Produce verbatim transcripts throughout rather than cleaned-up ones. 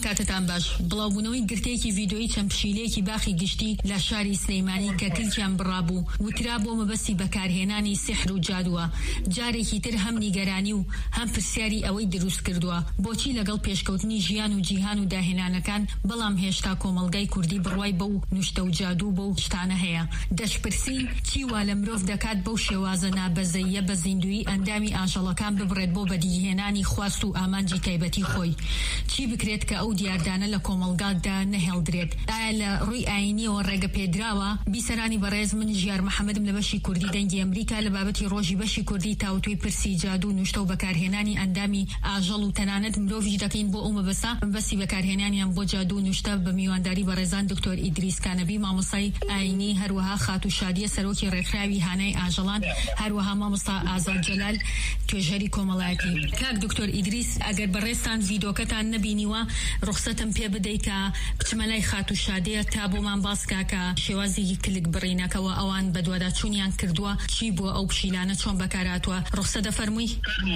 کاتتان باش. بڵاوبوونەوەی گرتەیەکی ڤیدیۆیی چەند پشیلەیەکی باخی گشتی لە شاری سلەیمانی کە کلکیان بڕابوو وترا بۆ مەبەستی بەکارهێنانی سحر و جادووە. جارێکی تر هەم نیگەرانی و هەم پرسیاری ئەوەی دروست کردووە بۆچی لەگەڵ پێشکەوتنی ژیان و جیهان و داهێنانەکان بەڵام هێشتا کۆمەڵگای کوردی بڕوای بەو نوشتە و جادوو بەو شتانە هەیە. دەشپرسین چی وا لە مرۆڤ دەکات بەو شێوازە نابەزەیە بە زیندوی ئەندامی ئاژەڵەکان ببڕێت بۆ بەدیهێنانی خواست و ئامانجی تایبەتی خۆی. چی بکرێت کە ئەو دیاردانە لە کۆمەڵگادا نەهێڵدرێت؟ ئایا لە ڕووی ئاینیەوە ڕێگە پێدراوە؟ بیسەرانی بەڕێز من ژیار محەممەدم لە بەشی کوردی دەنگی ئەمریکا لە بابەتی ڕۆژی بەشی کوردی تاوتوی پرسی جادو نوشتە و بەکارهێنانی ئەندامی ئاژەڵ و تەنانەت مرۆڤیش دەکەین بۆ ئەو مەبەسە مەبەستی بەکارهێنانیان بۆ جادو و نوشتە بە میوانداری بەڕێزان دکتۆر ئیدریس کانەبی مامۆستای ئاینی، هەروەها خاتو شادیە سەرۆکی ڕێکخراوی هانای ئاژەڵان، هەروەها مامۆستا ئازاد جەلال توێژەری کۆمەڵایەتی. کاک دکتۆر ئیدریس ئەگەر بەڕێستان ڤیدۆکەتان نەبینیوە ڕوخسەتم پێ بدەی کە بچمە لای خاتو شادیە تا بۆمان باسکا کە شێوازی کلک بڕینەکەەوە ئەوان بە دوواداچوونیان کردووە چی بۆ ئەو پشیلانە چۆن بەکاراتوە. ڕوخسە دەفەرمووی؟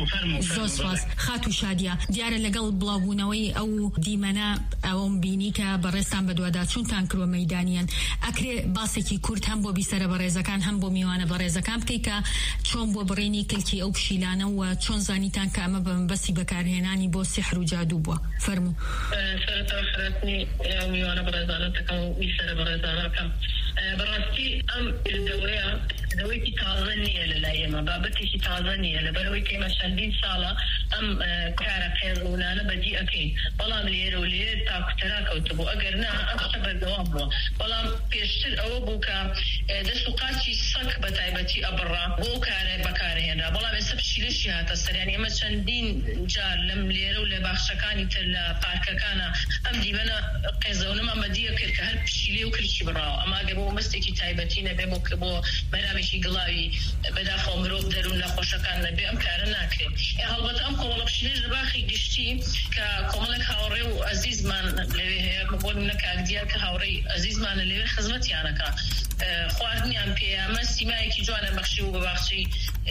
زۆر سپاس. خاتو شادیە دیارە لەگەڵ بڵاوبوونەوەی ئەو دیمەنە ئەوم بینی کە بەڕێستان بە دوواداچوونتان کردوە مەیدانیان. ئەکرێ باسێکی کورت هەم بۆ بیسەرە بەڕێزەکان هەم بۆ میوانە بەڕێزەکان بکەی کە چۆن بۆ بڕینی کلکی ئەو پشیلانە و چۆن زانیتان کە ئەمە بە مەبەستی بەکارهێنانی بۆ سحر و جادوو بووە. فەرموو. سەرەتا خەراتنی میوانە بەڕێزانەتەکەم و بیسەرە بەڕێزانەکەم بەڕاستی ئەم دەوەیە دەوەیەکی تازە نییە لە لای ئێمە، بابەتێکی تازە نییە لەبەرەوەی کە ئێمە چەندین ساڵە ئەم کارە قێڕونانە بەدی ئەەکەین، بەڵام لێرە و لێرە تاکوتەرا کەوتبوو. ئەگەر نا ئەم شتە بەردەوام بووە، بەڵام پێشتر ئەوە بوو کە دەست و قاچی سەگ بە تایبەتی ئەبڕا بۆ کارە بەکارهێنرا، بەڵام ئێستا پشیلەشی هاتە سەریان. ئێمە چەندین جار لەم لێرە و لە باخچەکانی تر لە پارکەکانە ئەم دیمەنە قێزەونەمان بەدیە کرد کە هەر پشیلێ و کلکی بڕاوە. ئەما گە بۆ مەستێکی تایبەتی نەبێ بۆ بۆ بەرامێکی گڵاوی بەداخەوە مرۆڤ دەروون لە خۆشەکان نەبێ ئەم کارە ناکرێت. هەڵبەت ئەم کۆمەڵە پشیلەش لە باخی گشتی کە کۆمەڵێک هاوڕێ و عەزیزمان لەوێ هەیە، بۆ نەکات دیار کە هاوڕێی عەزیزمانە لەوێ خزمەتیانەکە خواردنیان پێیامە سیمایەکی جوانە بەخشی و بە باخچەی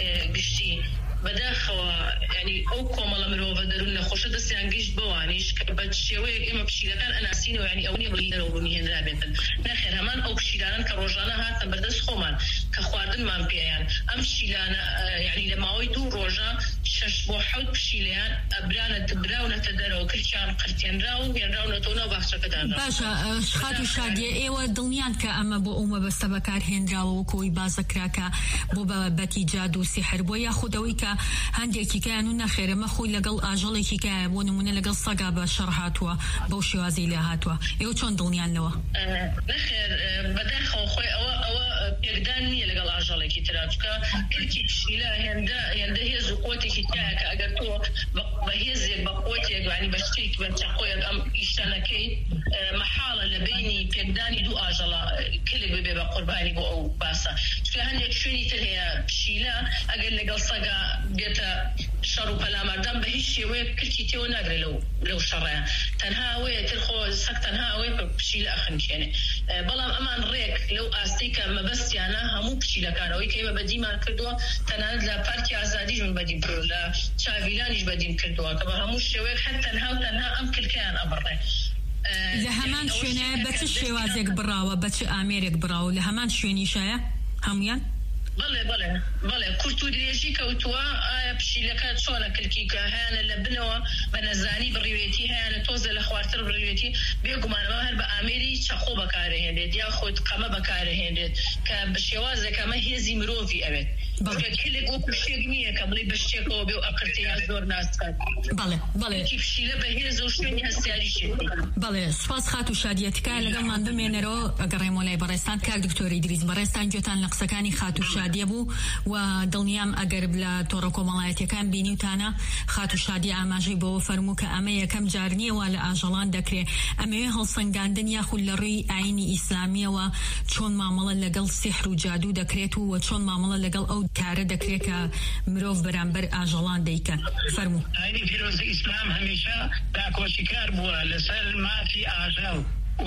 گشتی بەداخەوە ینی ئەو کۆمەڵە مرۆڤە دەروون نەخۆشە دەستیان گەیشت بەوانیش کە بە شێوەیەک ئێمە پشیلەکان ئەناسینەوە، ینی ئەو نیە بڵی دەرەوەبوونی هێنرا بێتن. نەخێر هەمان ئەو پشیلانن کە ڕۆژانە هاتن بەردەست خۆمان کە خواردنمان پێیان. ئەم پشیلانە ینی لە ماوەی دوو ڕۆژە شەش بۆ حەوت پشیلیان ئەبرانە براونەتە دەرەوە، کلکیان قرتێنرا و هێنراونەتەوە ناو باخچەکەدان. باشە خاتو شادیە ئێوە دڵنیان کە ئەمە بۆ ئەو مەبەستە بەکارهێنراوە وەکەوەی بازەکراکە بۆ بابەتی جادو و سیحر بۆ یاخودەوەی کە هەندێکی کایان و نەخێرەمە خۆی لەگەڵ ئاژەڵێکی کایە بۆ نمونە لەگەڵ سەگا بە شەڕ هاتووە بەو شێوازەی لێ هاتووە. ئێوە چۆن دڵنیان لەوە؟ نەخێر بەداخەوە خۆی ئەوە ئەوە پێکدان نییە لەگەڵ ئاژەڵێکی ترا، چونکە کلکی پشیلە هێندە هێندە هێز و قوتێکی تایە کە ئەگەر تۆ بە هێزێک بە قوتێک ینی بە شتێک بە چاقۆیەک ئەم ئیشتانەکەی مەحاڵە لە بینی پێکدانی دوو ئاژەڵە کلک ببێ بە قوربانی بۆ ئەو باسە. چونکە هەندێک شوێنی تر هەیە پشیلە ئەگەر لەگەڵ سەگا بێتە شەڕ و پەلاماردان بە هیچ شێوەیە کلکی تێوە ناگرێت لەو لەو شەڕەیە، تەنها ئەوەیە تر خۆ سەگ تەنها ئەوەیە پشیلە ئەخنکێنێ. بەڵام ئەمان ڕێک لەو ئاستی کە مەبەستیانە هەموو پشیلەکانەوەی کە ئێمە بەدیمان کردووە، تەنانەت لە پارکی ئازادیش من بەدیم کردووە، لە چاویلانیش بەدیم کردووە کە بە هەموو شێوەیەک هەر تەنها و تەنها ئەم کلکیان ئەبڕێ. لە هەمان شوێنەیە بە چ شێوازێک بڕاوە، بە چ ئامێرێک بڕاوە لە هەمان شوێنیشایە هەمویان؟ بەڵێ بەڵێ بەڵێ کورت و درێژی کەوتووە. ئایا پشیلەکە چۆنە کلکی کە هیانە لە بنەوە بە نەزانی بڕیوێتی، هیانە تۆزە لە خواردتر بڕیوێتی، بێگومانەوە هەر بە ئامێری چەخۆ بەکارهێنرێت یا خۆت قەمە بەکارهێنرێت کە بە شێوازێک ئەمە هێزی مرۆڤی ئەوێت. کلێک وەکو شتێک نییە کە بڵێ بە شتێکەوە بێ و ئەقرتەیە زۆر ناسکات. بەڵێ بەڵێ پشیلە بە هێز و شوێنی هەستیاری شێتی. بەڵێ سوپاس خاتو شادیە تکایە لەگەڵمان بمێنەرەوە ئەگەڕێمەوە لای بەڕێستان. کاک دکتۆر ئیدریس بەڕێستان گوێتان لە قسەکانی خاتو شادیە بوو و دڵنیام ئەگەر لە تۆڕە کۆمەڵایەتیەکان بینیوتانە خاتو شادی ئاماژەی بەوە فەرموو کە ئەمە یەکەم جار نییەوە لە ئاژەڵان دەکرێت. ئەمەوێ هەڵسەنگاندن یاخود لە ڕووی ئاینی ئیسلامیەوە چۆن مامەڵە لەگەڵ سحر و جادوو دەکرێت و چۆن مامەڵە لەگەڵ ئەو کارە دەکرێت کە مرۆڤ بەرامبەر ئاژەڵان دەیکەن. فەرموو. ئاینی پیرۆزی ئیسلام هەمیشە داکۆشیکار بووە لەسەر مافی ئاژەڵ و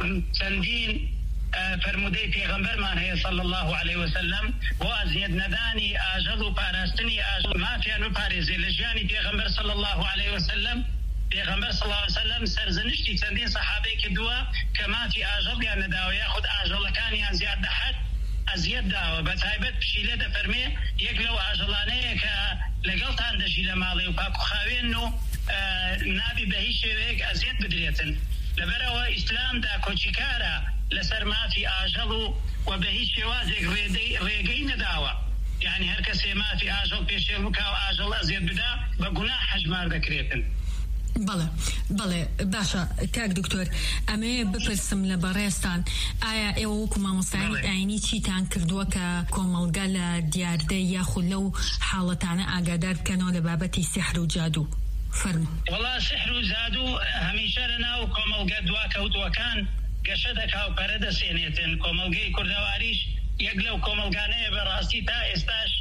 چەندین فرمودەی پێغەمبەرمان هەیە صلی الله علیه وسلم بۆ ئەزیەت نەدانی ئاژەڵ و پاراستنی ئاژەڵ مافیان بپارێزێ. لە ژیانی پێغەمبەر صلی الله علیه وسلم پیغمبر صلی الله علیه وسلم سرزنشتی چندین صحابه کردووە کە مافی ئاژەڵیان نەداوە یاخود ئاژەڵەکانیان زیاد دەحەد ئەزیەت داوە بە تایبەت پشیلە دەفەرمێ یەک لەو ئاژەڵانەیە کە لەگەڵتان دەژی لە ماڵێ و پاکوخاوێن و نابی بە هیچ شێوەیەک ئەزیەت بدرێتن لەبەرەوە ئیسلامدا کۆچیکارە لەسەر مافی ئاژەڵ و و بە هیچ شێوازێک ڕێگەی نەداوە یعنی هەر کەسێ مافی ئاژەڵ پێشێڵ بکا و ئاژەڵ ئەزیەت بدا بە گوناح حەجمار دەکرێتن. بەڵێ بەڵێ باشە کاک دکتۆر ئەمێ بپرسم لە بەڕێستان ئایا ئێوە وەکو مامۆستایانی ئاینی چیتان کردووە کە کۆمەڵگە لە دیاردەی یاخود لەو حاڵەتانە ئاگادار بکەنەوە لە بابەتی سیحر و جادو؟ فەرموو. وەڵا سیحر و جادو هەمیشە لەناو کۆمەڵگە دواکەوتووەکان گەشە دەکا و پەرە دەسێنێتن کۆمەڵگەی کوردەواریش یەک لەو کۆمەڵگانەیە بەڕاستی تا ئێستاش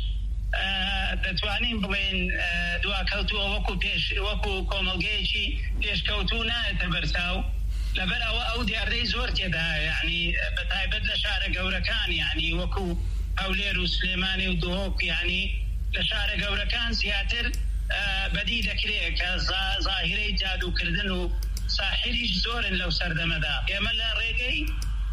دەتوانین بڵێن دواکەوتووە وەکو پێش وەکو کۆمەڵگەیەکی پێشکەوتوو نایەتە بەرچاو لەبەر ئەوە ئەو دیاردەی زۆر تێدا یعنی بە تایبەت لە شارە گەورەکان یعنی وەکو هەولێر و سلێمانی و دۆک یعنی لە شارە گەورەکان زیاتر بەدی دەکرێت کە زاهیرەی جادوکردن و ساحریش زۆرن لەو سەردەمەدا ئێمە لە ڕێگەی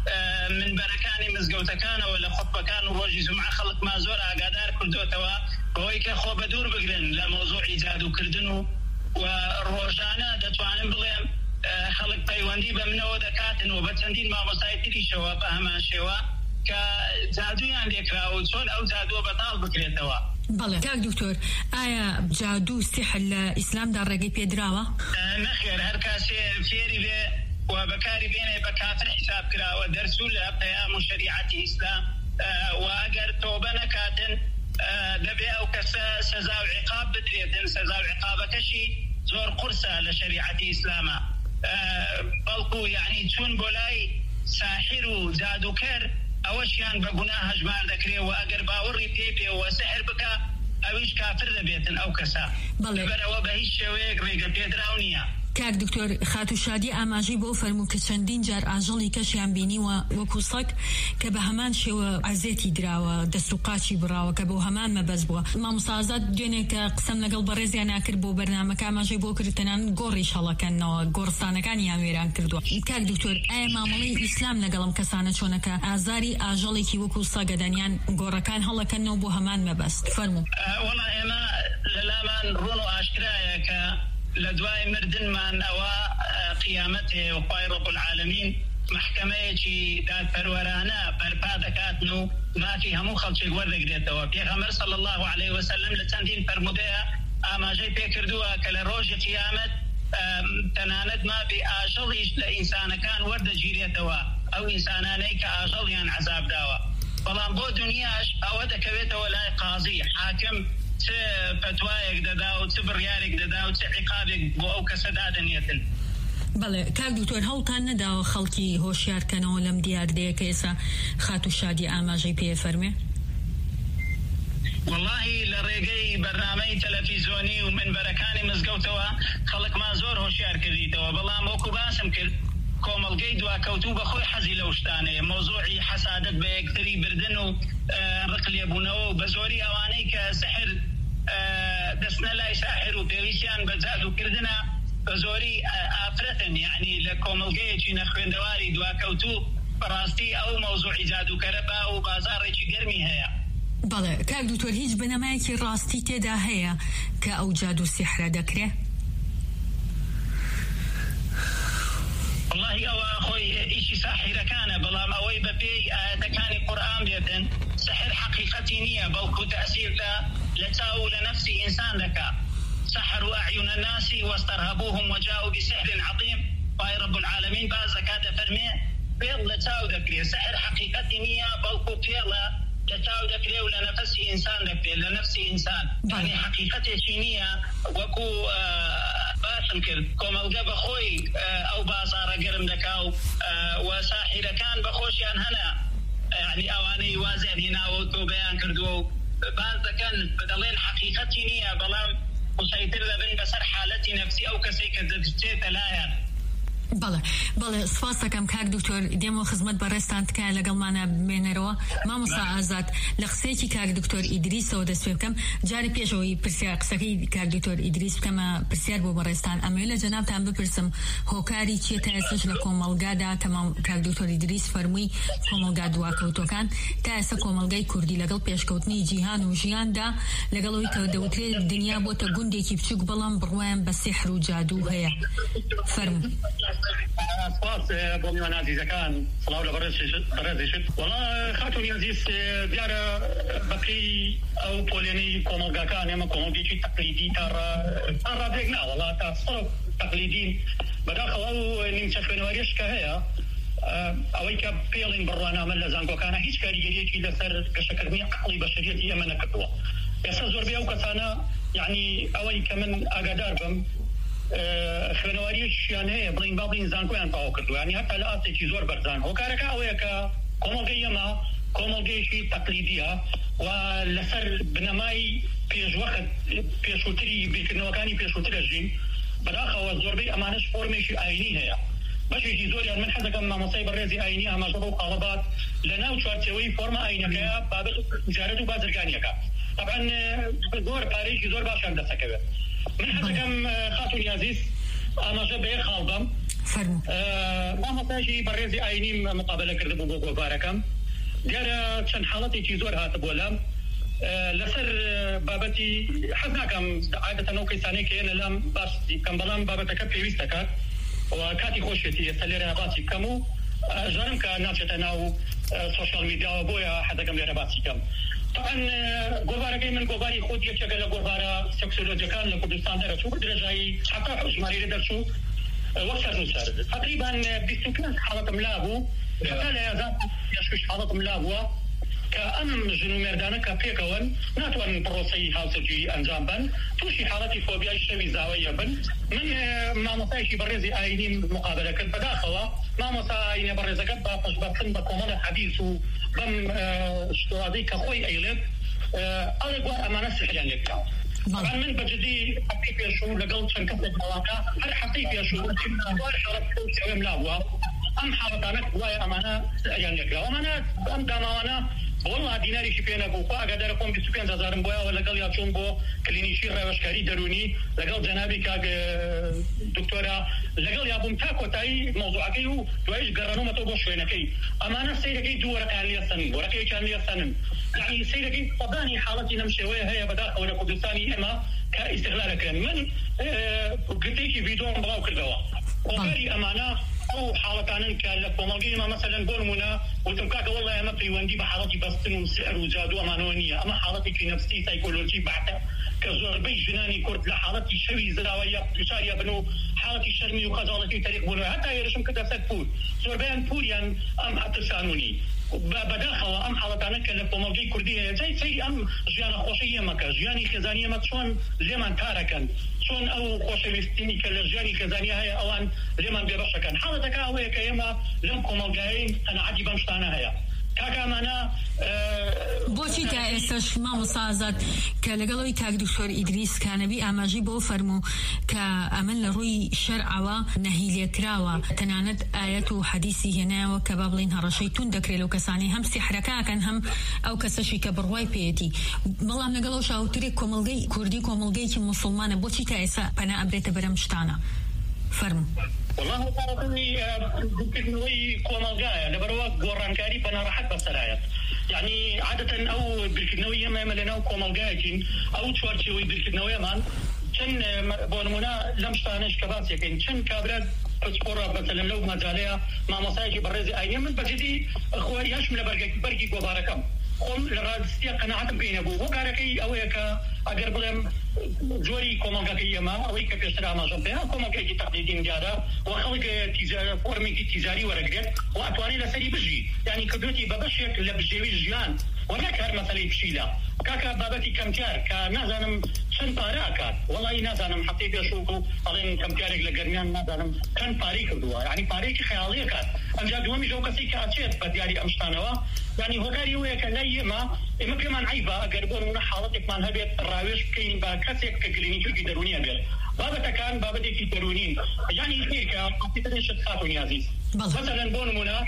منبەرەکانی مزگەوتەکانەوە لە خۆتبەکان و ڕۆژی جومعە خەڵکمان زۆر ئاگادار کردوتەوە بەوەی کە خۆ بە دوور بگرن لە مۆزوعی جادوکردن و و ڕۆژانە دەتوانم بڵێم خەڵک پەیوەندی بە منەوە دەکاتن و بە چەندین مامۆستای تریشەوە بە هەمان شێوە کە جادویان لێکراوە و چۆن ئەو جادووە بەتاڵ بکرێتەوە. بەڵێ کاک دکتۆر ئایا جادو سیحر لە ئیسلامدا ڕێگەی پێدراوە؟ نەخێر هەر کاسێ فێری بێ و بەکاری بێنێ بە کافر حساب کراوە دەرسوو لە قەیام و شەریعەتی ئیسلام و ئەگەر تۆبە نەکاتن دەبێ ئەو کەسە سەزا و عقاب بدرێتن سەزا و عقابەکەشی زۆر قورسە لە شەریعەتی ئیسلامە بەڵکو یعنی چوون بۆ لای ساحر و جادوکەر ئەوەشیان بە گوناه هەژمار دەکرێت و ئەگەر باوەڕی پێ بێ و سحر بکە ئەویش کافر دەبێتن ئەو کەسە لەبەرەوە بە هیچ شێوەیەک ڕێگە پێدراو نییە. کاک دکتۆر خاتوشادی ئاماژەی بۆ فەرموو کە چەندین جار ئاژەڵی کەشیان بینیوە وەکو سەگ کە بە هەمان شێوە عەزێتی دراوە دەست و قاچی براوە کە بۆ هەمان مەبەست بووە. مامۆستا ئازاد دوێنێ کە قسەم لەگەڵ بەڕێزیان ناکرد بۆ بەرنامەکە ئاماژەی بۆ کردتەنان گۆڕی شەڵەکەنەوە گۆڕستانەکانیان وێران کردووە. کاک دکتۆر ئایا مامەڵەی ئیسلام لەگەڵم کەسانە چۆنەکە ئازاری ئاژەڵێکی وەکو سەگەدەنیان گۆڕەکان هەڵەکەنەوە بۆ هەمان مەبەست؟ فەرموو. وەڵا ئێمە لەلامان ڕۆڵ و ئاشکرایە کە لە دوای مردنمان ئەوە قیامەتێ و خوای ڕەب العالەمین محکەمەیەکی دادپەروەرانە بەرپا دەکاتن و مافی هەموو خەڵکێک وەردەگرێتەوە. پێغەمبەر صلی الله علیه وسلم لە چەندین فەرمودەیە ئاماژەی پێ کردووە کە لە ڕۆژی قیامەت تەنانەت مافی ئاژەڵیش لە ئینسانەکان وەردەگیرێتەوە ئەو ئینسانانەی کە ئاژەڵیان عەزاب داوە بەڵام بۆ دنیاش ئەوە دەکەوێتەوە لای قازی حاکم چه فتوایەک دەدا و چه بڕیارێک دەدا و چه عقابێک بۆ ئەو کەسە دادەنێتن. بەڵێ کاک دکتۆر هەوڵتان نەداوە خەڵکی هۆشیارکەنەوە لەم دیاردەیە کە ئێستا خاتوشادی ئاماژەی پێ فەرمێ؟ واللهی لە ڕێگەی بەرنامەی تەلەڤیزۆنی و منبەرەکانی مزگەوتەوە خەڵکمان زۆر هۆشیار کردیتەوە بەڵام وەکو باسم کرد کۆمەڵگەی دواکەوتوو بەخۆی حەزی لەو شتانەیە مۆزوعی حەسادەت بە یەکتری بردن و ڕق لێبوونەوە و بە زۆری ئەوانەی کە سحر دەستنە لای ساحر و پێویستیان بە جادوکردنە بە زۆری ئافرەتن یعنی لە کۆمەڵگەیەکی نەخوێندەواری دواکەوتوو بەڕاستی ئەو مۆزوعی جادوکەرە با و بازاڕێکی گەرمی هەیە. بەڵێ کاک دکتۆر هیچ بنەمایەکی ڕاستی تێدا هەیە کە ئەو جادو سیحرە دەکرێت؟ والله ئەوە خۆی ئیشی ساحیرەکانە بەڵام ئەوەی بەپێی ئاەتەکانی قورئان بێتن سحر حەقیقەتی نییە بەڵکو تەئسیر لە چاو و لە نەفسی ئینسان دەکا. سحروا أعين الناس واسترهبوهم وجاءوا بسحر عظيم خوای رب العالمین باز دەکات دەفەرمێ پێڵ لە چاو دەکرێت سحر حەقیقەتی نییە بەڵکو پێڵە لە چاو دەکرێت و لە نەفسی ئینسان دەکرێت لە نەفسی ئینسان یعنی حەقیقەتێکی نییە وەکو باسم کرد کۆمەڵگە بەخۆی ئەو بازاڕە گەرم دەکا و ساحیرەکان بەخۆشیان هەنا یعنی ئەوانەی وازیان هێناوە و تۆبەیان کردووە و باز دەکەن دەڵێن حەقیقەتی نییە بەڵام مسيطر دەبن بەسەر حالەتی نەفسی ئەو کەسێک کە دەچێتە لایەن بەڵێ بەڵێ سپاس دەکەم کاک دکتۆر دێمەوە خزمەت بەڕێستان تکایە لەگەڵمانە بمێنەرەوە مامۆستا ئازاد لە قسەیەکی کاک دکتۆر ئیدریسەوە دەست پێ بکەم جاری پێشەوەی پرسیار قسەکەی کاک دکتۆر ئیدریس بکەمە پرسیار بۆ بەڕێستان ئەمە لە جەنابتان بپرسم هۆکاری چیە تا ئێستاش لە کۆمەڵگادا کەمام کاک دکتۆر ئیدریس فەرمووی کۆمەڵگا دواکەوتەکان تا ئێستا کۆمەڵگای کوردی لەگەڵ پێشکەوتنی جیهان و ژیاندا لەگەڵەوەی کە دەوترێت دنیا بۆتە گوندێکی بچووک بەڵام بڕوایان بە سیحر و جادوو هەیە فەرموو سپاس بۆ میوان عزیزەکان سڵاو لە بەڕێزیشت وەڵا خاتونی عزیز دیارە بەپێی ئەو پۆلێنەی کۆمەڵگاکان ئێمە کۆمەڵگێکی تەقلیدی تا ڕادێک نا وەڵا تا سەر تەقلیدین بەداخەوە ئەو نیمچە خوێنەوەریش کە هەیە ئەوەی کە پێڵین بڕوانامە لە زانکۆکانە هیچ کاریگەریەکی لەسەر گەشەکردنی عەقڵی بەشەریەتی ئێمە نەکردووە ئێستا زۆربەی ئەو کەسانە یعنی ئەوەی کە من ئاگادار بم خوێنەوەریەکیان هەیە بڵین با بڵین زانکۆیان تەواو کردووە ینی هەتا لە ئاستێکی زۆر بەرزان هۆکارەکە ئەوەیە کە کۆمەڵگەی ئێمە کۆمەڵگەیەکی تەقلیدیە و لەسەر بنەمای پێشوەخت پێشووتری بیرکردنەوەکانی پێشووترە ژین بەداخەوە زۆربەی ئەمانەش فۆرمێکی ئاینی هەیە بەشێکی زۆریان من حەزەکەم مامۆستای بەڕێزی ئاینی ئاماژە بۆ قاڵەبات لە ناو چوارچێوەی فۆرمە ئاینەکەیە بابەت تجارەت و بازرگانیەکە طبعا زۆر پارەیەکی زۆر باشیان دەسەکەوێت من حەزەکەم خاتونی عزیز ئاماژە بەیەک خاڵ بم مامۆستایشی بەڕێزی ئاینی مقابلە کردبوو بۆ گۆڤارەکەم دیارە چەند حاڵەتێکی زۆر هاتە بۆ لام لەسەر بابەتی حەز ناکەم عادەتەن ئەو کەسانەی کە هێنە لام باس بکەم بەڵام بابەتەکە پێویست دەکات و کاتی خۆشێتی ئێستا لێرە باسی بکەم و ژارم کە ناچێتە ناو سۆشیال میدیاوە بۆیە حەزەکەم لێرە باسی بکەم طبعا گۆڤارەکەی من گۆڤاری خۆت یەکێکە لە گۆڤارە سێکسۆلۆجیەکان لە کوردستان دەرەچوو بە درێژایی حتا ژمارەیە دەرچوو وەک سەرنووسەر تقریبا بیست و پێنج حاڵەتم لابوو حتا لە یازدە پێشکەش حاڵەتم لابووە کە ئەم ژن و مێردانە کە پێکەوەن ناتوانن پرۆسەی هاوسەرگیری ئەنجام بن تووشی حاڵەتی فۆبیای شەوی زاوەیە بن من مامۆستایەکی بەڕێزی ئاینیم مقابلە کرد بەداخەوە مامۆستا ئاینە بەڕێزەکەت با پەشبەکن بە کۆمەڵە حەدیث و بەم شتوازەی کە خۆی ئەیڵێت ئەڵێ گوار ئەمانە سحریان لێکراوە طبعا من بجدي حقي في شو لقلت شن كفت مواقع هل حقي في شو وار حرف كوم لابوا ام حرطانك وايا امانه يعني لك امانه ام دمانا والله ديناري شي فينا بو قادر اقوم بسكان زارم بويا ولا قال يا چون بو كلينيشي روشكاري دروني لقل جنابي كاج دكتوره لقل يا بوم تاكو تاي موضوعكي وايش قرروا ما تو شوينكي امانه سيدكي دور كان لي سن وركي كان لي سن يعني سيدكي طباني حالتي نمشي ويا هي بداخل ولا كردستاني اما كاستغلال كان من قلت لك فيديو بلاو كردوا وغيري امانه او حالتان كان لكومالجي ما مثلا بورمونا قلتم كاك والله انا في وندي بحالتي بسطن وسحر وجادو امانونيه اما حالتي في نفسي سايكولوجي بحته كزربي جناني كرد لحالتي شوي زراويه اشاريه بنو حالتي شرمي وخزالتي طريق بنو حتى يرشم كذا فتفول زربان بوريان ام اتسانوني بداخل ام حالتان كان لكومالجي كرديه زي زي ام جيانا خوشيه مكا جياني خزانيه ما شلون لمن تاركن شلون او خوشويستيني كالجياني خزانيه هي اوان لمن بيرشكن حالتك اوه كيما لم كومالجاين انا عادي بمشتانا هي کاکامانە بۆچی تا ئێستاش مامۆستا ئازاد کە لەگەڵەوەی کاک دکتۆر ئیدریس کانەبی ئاماژەی بۆ فەرموو کە ئەمن لە ڕووی شەرعەوە نەهی لێکراوە تەنانەت ئایەت و حەدیسی هێنایەوە کە با بڵین هەڕەشەی تون دەکرێت لەو کەسانی هەم سیحرەکەکەن هەم ئەو کەسەشی کە بڕوای پێیەتی بەڵام لەگەڵەوە شاوترێک کۆمەڵگەی کوردی کۆمەڵگەیەکی موسڵمانە بۆچی تا ئێستا پەنا ئەبرێتە بەرەم شتانە فەرموو والله تعرفني بالكنوي كومالجايا لبروا قرانكاري بنا راحت بسرايات يعني عادة أو بالكنوية ما ملنا كومالجايين أو تشوارشوي بالكنوية مان كان بونمونا لمشتانش كباسي كين كان كابرات بسبورة مثلا لو ما زاليا ما مصايجي برزي أيام من بجدي أخوي يشمل برجي برجي كوباركم قم لغاستي قناعتم بين أبوه وكاركي أو يكا أجر بلهم زوري كومالجاكي ما أو يكا بيشترى ما جنبها كومالجاكي تقليدين جادا وخلق تجارة فورمي تجاري ورقدت وأتواني لسري بجي يعني كبيوتي ببشيك لبجيوي جيان ولا كار مثلا بشيلا كاكا بابتي كمتيار كنازانم شن باراكات والله نازانم حطيت اشوفو الين كمتيارك لقرنيان نازانم كان باري كردوا يعني باريكي خياليه كات امجا دومي جو كسي كاتشيت بدياري امشتانوا يعني هوكاري ويا كلاي ما اما كمان عيبه قربون من حالتك مان هبيت الراويش كاين با كاسيك كلينيكي درونيه بيت بابەتە كان بابەتێکی دەرونین يعني خيرکە قاطیتە شتخاتونی عزیز مثلا بۆ نمونە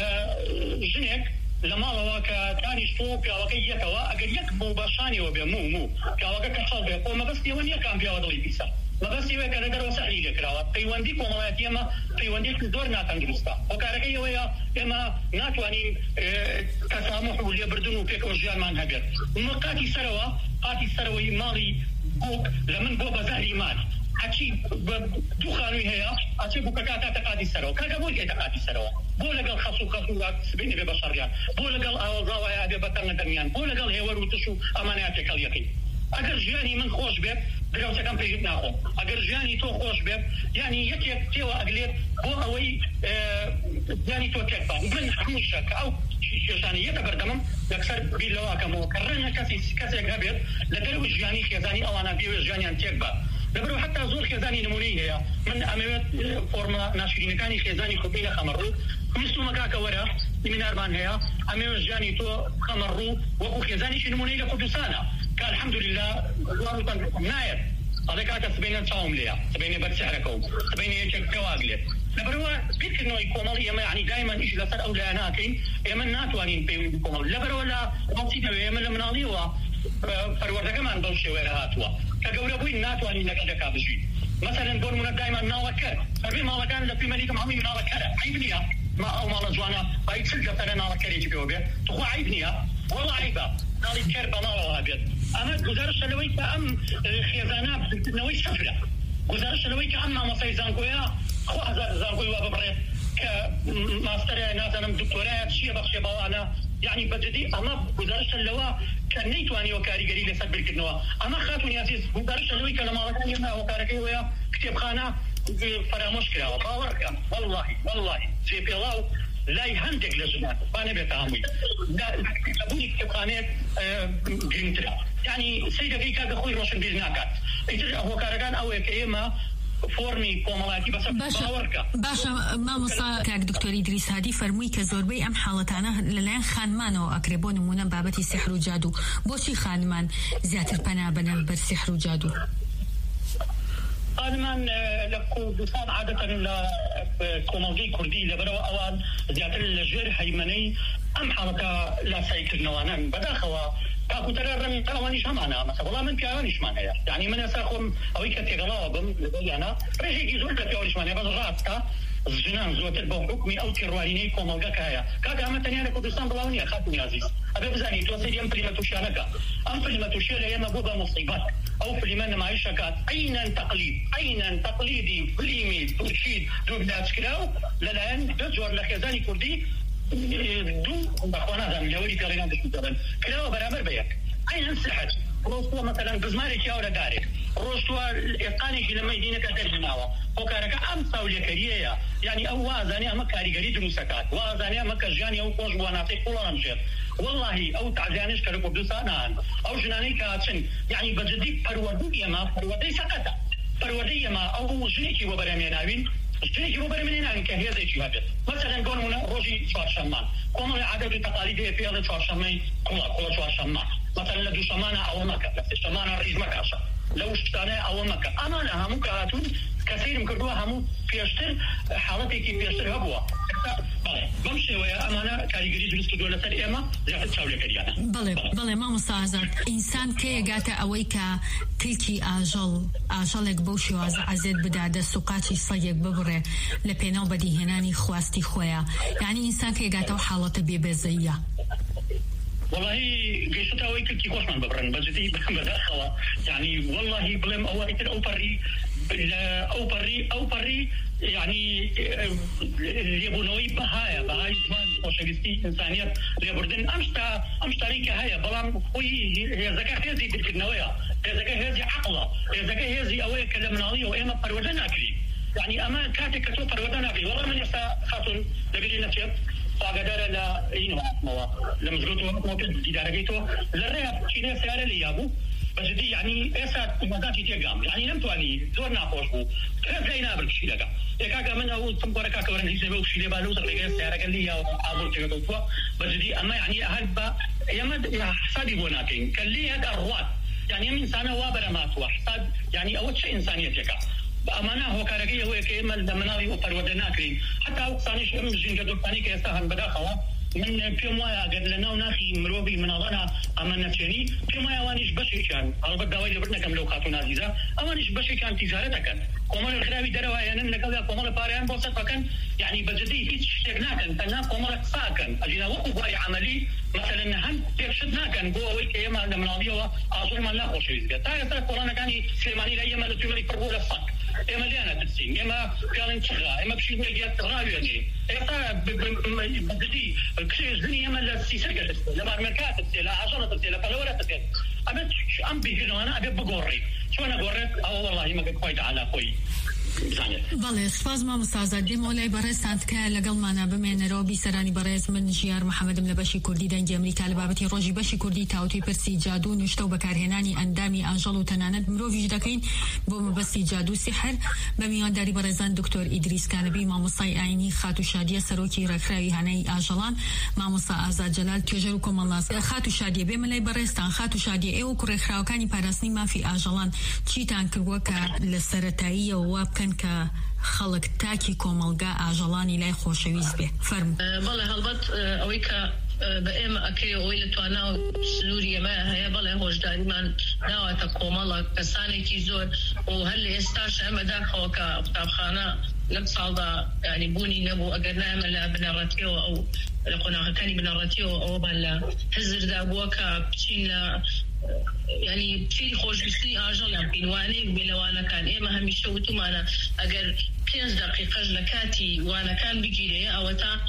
ژنێک لە ماڵەوە کە دانیشتۆ پیاوەکەی یەکەوە ئەگەر یەک بۆ باشانیەوە بێ مو مو پیاوەکە کە خەڵ بێ خۆ مەبەستیەوە نییە کام پیاوە دڵی پیسە مەبەستیەوەیە کە لەدەرەوە سەحری لێکراوە پەیوەندی کۆمەڵایەتی ئێمە پەیوەندیێکی زۆر ناتەندروستە هۆکارەکەی ئەوەیە ئێمە ناتوانین تەسامح و لێبردن و پێکەوە ژیانمان هەبێت قاتی سەرەوە قاتی سەرەوەی ماڵی بووک لە من بۆ بەزاری مال هەچی دوو خانووی هەیە ئەچێ بووکەکە تا تەقاتی سەرەوە کاکە بۆ لێ تەقاتی سەرەوە بۆ لەگەڵ خەسوو خەسوو سبینی بێ بە شەڕیان بۆ لەگەڵ ئاوەڵاوایە بێ بە تەنگە دەمیان بۆ لەگەڵ هێوەر و تش و ئەمانەیە تێکەڵ یەکەی ئەگەر ژیانی من خۆش بێت درەوسەکەم پێشت ناخۆم ئەگەر ژیانی تۆ خۆش بێت یعنی یەکێک تێوە ئەگلێت بۆ ئەوەی ژیانی تۆ تێک بان من هەمووشە کە ئەو کێشانە یەکە بەردەمم لەکسەر بیر لەواکەمەوە کە ڕەنە کەسی کەسێک هەبێت لە دەرەوەی ژیانی خێزانی ئەوانە بێوێ ژیانیان تێک بە لەبەرەوە حتا زۆر خێزانی نمونەی هەیە من ئەمەوێت فۆرمە ناشرینەکانی خێزانی خۆبی لە خەمەڕوو ویستومە کاکە وەرە سیمینارمان هەیە ئەمەوێت ژیانی تۆ خەمەڕوو وەکو خێزانیشی نمونەی لە کوردستانە کە الحەمدولله نایەت ئەڵێ کاکە سبەینە چاوم لێیە سبەینێ بەرسیارەکە و سبەینێ یەکێک کەواگلێت لەبەرەوە بیرکردنەوەی کۆمەڵی ئێمە یعنی دایما ئیش لەسەر ئەو لایە ناکەین ئێمە ناتوانین پەیوەندی کۆمەڵ لەبەرەوە لە ڕاستیەوە ئێمە لە مناڵیەوە پەروەردەکەمان بەو شێوەیە هاتووە کە گەورە بووین ناتوانین لەگەڵەکە بژین مثلا بۆ نمونە دایما ناڵەکەر هەربێ ماڵەکان لە پریمەریکەم هەمووی مناڵەکەرە عیب نییە ما ئەو ماڵە جوانە بای چل دەفەرە ناڵەکەرێکی پێوە بێت توخوا عیب نییە وەڵا عیبە ناڵی کەر بە ماڵەوە بێت ئەمە گزارشە لەوەی کە ئەم خێزانە بزنکردنەوەی سەفرە گزارشە لەوەی کە ئەم مامۆسای زانکۆیە خۆ هەزار زانکۆی وا ببڕێت کە ماستەرە نازانم دکتۆرایە چییە بەخشێ بەوانە يعني بجدي أما گزارش لوا كان نيتواني وكاريجري لسه بالكدنوا أما خاتون ياسيس گزارش لوي كلام الله كان يما وكاريجري ويا كتاب خانة فراموش كلا وباورك والله والله في بيلاو لا يهندق لزمان أنا بتعامل لا كتابوني كتاب خانة جرينترا يعني سيدة في كذا خوي روشن بيزناكات إذا هو كارجان أو كيما فورمی کۆمەڵایەتی بەسەر باوەڕکە باشە مامۆستا کاک دکتۆر ئیدریس هادی فەرمووی کە زۆربەی ئەم حاڵەتانە لەلایەن خانمانەوە ئەکرێ بۆ نمونە بابەتی سیحر و جادو بۆچی خانمان زیاتر پەنا بەنە بەر سیحر و جادو خانمان لە کوردستان عادەتەن لە کۆمەڵگەی کوردی لەبەرەوە ئەوان زیاتر لە ژێر هەیمەنەی ئەم حاڵەتە لاسایکردنەوەنن بەداخەوە تاکوتەرە ڕەنگەوانیش هەمانە مەسە وەڵام من پیاوانیشمان هەیە یعنی من ئێستا خۆم ئەوەی کە تێگەڵاوە بم لەگەڵیانە ڕێژێکی زۆر لە پیاوانیشمان هەیە بەس ڕاستە ژنان زۆرتر بە حکمی ئەو تێڕوانینەی کۆمەڵگەکە هەیە کاکە ئەمە تەنیا لە کوردستان بڵاو نییە خاتونی عەزیز ئەبێ بزانیت تۆ سەیری ئەم فلیمە تووشیانەکە ئەم فلیمە تووشیە لە ئێمە بۆ بە مصیبەت ئەو فلیمە نمایشەکات عینەن تەقلید عینەن تەقلیدی فلیمی تورکید دووبلاچکراو لەلایەن دە جۆر لە خێزانی کوردی دوو بەخوا نازانم لەوەری پێڕێنان دەست دەبن کراوە بەرامبەر بە یەک عینەن سحر ڕۆستووە مەسەلەن گزمارێکی ئەو لە دارێک ڕۆستووە ئێقانێکی لە مەیدینەکە دەرهێناوە هۆکارەکە ئەم ساولێکەریەیە یعنی ئەو وازانێ ئەمە کاریگەری دروستەکات وازانێ ئەمە کە ژیانی ئەو خۆش بواناتەی قوڵەڵەم ژێت واللهی ئەو تعزیانش کە لە کوردستانان ئەو ژنانەی کە هاچن یعنی بەجددی پەروەردەی ئێمە پەروەردەی سەقەتە پەروەردەی ئێمە ئەو ژنێکی بۆ بەرەمێناوین ژنێکی بۆ بەرەمێناوین کە هێزێکی هەبێت مەسەلەن بۆ نمونە ڕۆژی چوارشەممە کۆمەڵی عادەت و تەقالید هەیە پێڵە چوارشەممەی کوڵە کوڵە چوارشەممە مثلا لە دووشەمانە ئەوە مەکە لە سێشەمانە ڕیز مەکاشە لەو شتانەیە ئەوە مەکە ئەمانە هەموو کە هاتوون کە سەیرم کردووە هەموو پێشتر حاڵەتێکی پێشتر هەبووە بەم شێوەیە ئەمانە کاریگەری دروست کردووە لەسەر ئێمە زیاتر چاولێکەریانە بەڵێ بەڵێ مامۆستا ئازاد ئینسان کێیەگاتە ئەوەی کە کلکی ئاژەڵ ئاژەڵێک بەو شێوازە عەزێت بدا دەست و قاچی سەگێک ببڕێ لە پێناو بەدیهێنانی خواستی خۆیە یعنی ئینسان کێیەگاتە ئەو حاڵەتە بێبێزەیە والله قيشت أوي كل خوشمان ببرن بجدي بداخلة يعني والله بلم أو إتر أو بري أو بري أو بري يعني يبونوي بهايا بهاي زمان وشجستي إنسانيات يبردن أمشتا أمشتاري كهايا بلام خوي هي ذكاء هذي بالكنوية هي ذكاء هذي عقلة هي ذكاء هذي أوي كلامنالي وإما برودنا كلي يعني أما كاتك كتو برودنا كلي والله من يسا خاطر لقلي نفسي فاقدر لا إنه موا لمزروتو ممكن ديدارجيتو للرياض كذا سيارة ليابو بجدي يعني إسات مداتي تيجام يعني لم تواني زور ناقوش بو كذا زي نابر شيء لقى يكاك من أول تنبورة كاك ورن هيسبه وشيء لبالو تقلقة سيارة قلي يا أبو تيجي تطوع بجدي أما يعني أهل با يا مد يا حسابي بوناكين كلي هذا الرواد يعني من إنسان وابرمات واحد يعني أول شيء إنسانيتك أمانة هو كارجية هو كيمل دمناوي وفرودنا كريم حتى أقصاني شو من جنجة دوتاني كيساهم بداخله من في مويا قد لنا وناخي مروبي من أظنها أمن نفسيني في مويا وانيش بشي كان على بدأ اللي بدنا كم لوكاتو نازيزة أوانيش بشي كان تجارتك كومال الخرابي دروا يعني نقول كومال باريان بوسط فكان يعني بجدي هيك شغناكن تنا كومال ساكن أجينا وقوة عملي مثلا هم يشدنا كان جوا ويك يوم عندما ناديه أصلا ما لا خوش يزجع تاي ترى كورونا كان سليماني لا يوم اللي تقولي فرقوا لفك إما ليانا تسين إما كان شغا إما بشي ويجيات غاوي يعني إما بجدي كشيء الدنيا ما لا تسيسجع لما المركات تلا عشرة تلا فلورة تلا أبد أم بيجينا أنا أبي بقوري شو أنا قررت أو والله ما كويت على خوي بله سپاس ما مستعزدی مولای برستند که لگل مانا بمن رو بی سرانی برز من جیار محمد ملبشی کردی دنگ امریکا لبابتی روزی بشی کردی تاوتی پرسی جادو نشتو بکارهنانی اندامی آنجل و تنانت مرو وجدکین بوم بسی جادو سحر بمیان داری برزان دکتر ادریس کانبی ماموسای عینی خاتو شادیه سروکی رکراوی هنای آنجلان ماموسا آزاد جلال تجربکم الله خاتو شادیه بملای برستان خاتو شادیه ایو کرخراو کانی پارسنی ما فی آنجلان چی تانکر وکا لسرتایی و وابکن که خلق تاکی کوملگا آجلانی لای خوشویز به فرم بالله هلبت اویکا بأم أكيد ويل توانا سوريا ما هي بالله هوجداري من نوع تقوملا كسانة كيزور وهل يستاش أما داخل كطابخانة لبصالة يعني بوني نبو أجرنا ملا بنراتيو أو لقنا كاني بنراتيو أو بلا هزر دا بوكا بتشينا يعني في خوش بسني أجل يعني بينواني بلا وانا كان إيه ما هم يشوتوا معنا أجر خمس دقيقة لكاتي وانا كان بيجي أو تا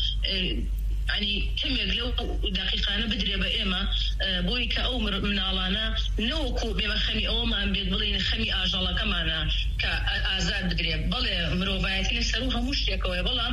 يعني كم يقلو دقيقة أنا بدري بإما بويك أو من علانا نوكو بما خمي أو ما بيضلين خمي أجلا كمان كأزاد بدري بله مروبايتي لسروها مشتكوا بلام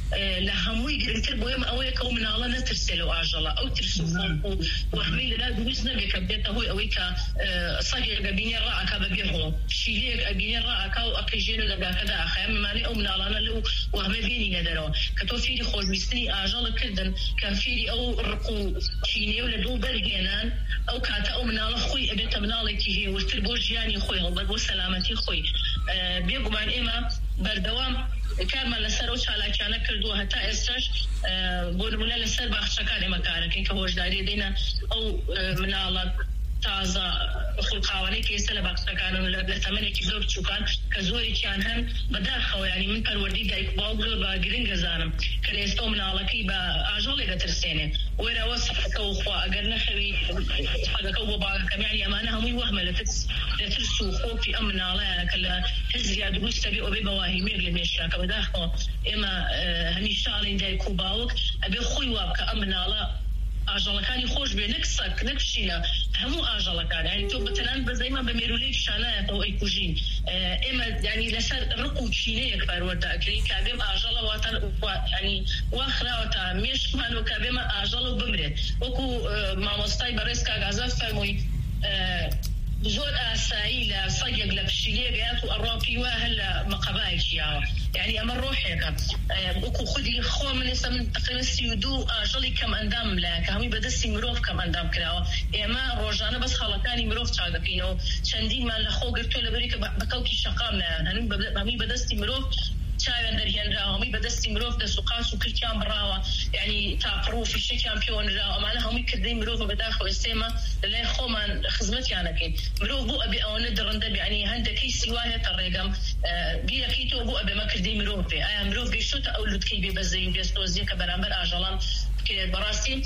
لهموي قرنتر بويما أويك أو من علانا ترسلوا أجلا أو ترسلوا وحميل لا دوزنا بكبدته هو أويك صغير بيني الرأك ببيعه شيليك أبيني الرأك أو أكيجينو لقى كذا أخي ماني أو من علانا لو وهم بيني ندروا كتوفيري خوش بيستني أجلا كده كان فيري أو رقو شيني ولا دو برجانان أو كاتا أو من الله خوي أبيت من الله تيجي والتربوج يعني خوي الله وسلامتي خوي أه بيجوا عن إما بردوام كان ما لسروش على كأنه كردوه حتى إستش أه بقول ولا لسر بخشكان مكانه كين كهوش داري دينا أو أه من الله تازه خلقاواني كيسلا باقصة كانوا لثمانية كيزور تشوكان كزوري كان هم بداخل يعني من پروردي دايك باوغ باقرين غزانم كريستو من علاقي بأجولي غترسيني ويرا وصف كوخوا أقر نخوي حقا كوبا باقا كم يعني أمانة همي وهمة لترسو خوك في أمن عليها كلا هزيا دروس تبيعوا ببواهي ميغل ميشاك بداخل إما هني شالين دايكو باوغ أبي خوي وابكا أمن على أجلكاني خوش بنكسك نكشينا همو أجلكان يعني تو مثلا بزيما بميروليك شانات أو إيكوجين إما يعني لسر رقو تشيني أكبر ودا كري كابيم أجلا واتن يعني وآخرة وتا مش كانوا كابيم أجلا وبمرد وكو مع مستاي بريسكا غازف فرموي زود أسائل صيق لبشيلية جاتو الرابي وهلا مقابايش يعني أمر روحك وكو خدي خو من اسم تقريبا سيودو أجلي كم أندام لك همي بدستي مروف كم أندام كراو إما روجانا بس خلطاني مروف تعرفينه شندين ما لخو قرتو لبريك بكوكي شقامنا همي بدستي مروف شاي دريان راو همي بدستي مروف ده سقاس وكل كام براوا يعني تعبرو في شيء كامبيون راو معنا همي كردين مروف بداخل السيما لا خو من خدمتي أنا كين مروف بو أبي أو ندرن ده يعني هندكي سواه الرقم بيا كيتو بو أبي ما كردين مروف به أي مروف بيشو تأولد كي بيبزين بيستوزي كبرامبر أجلان كبراسي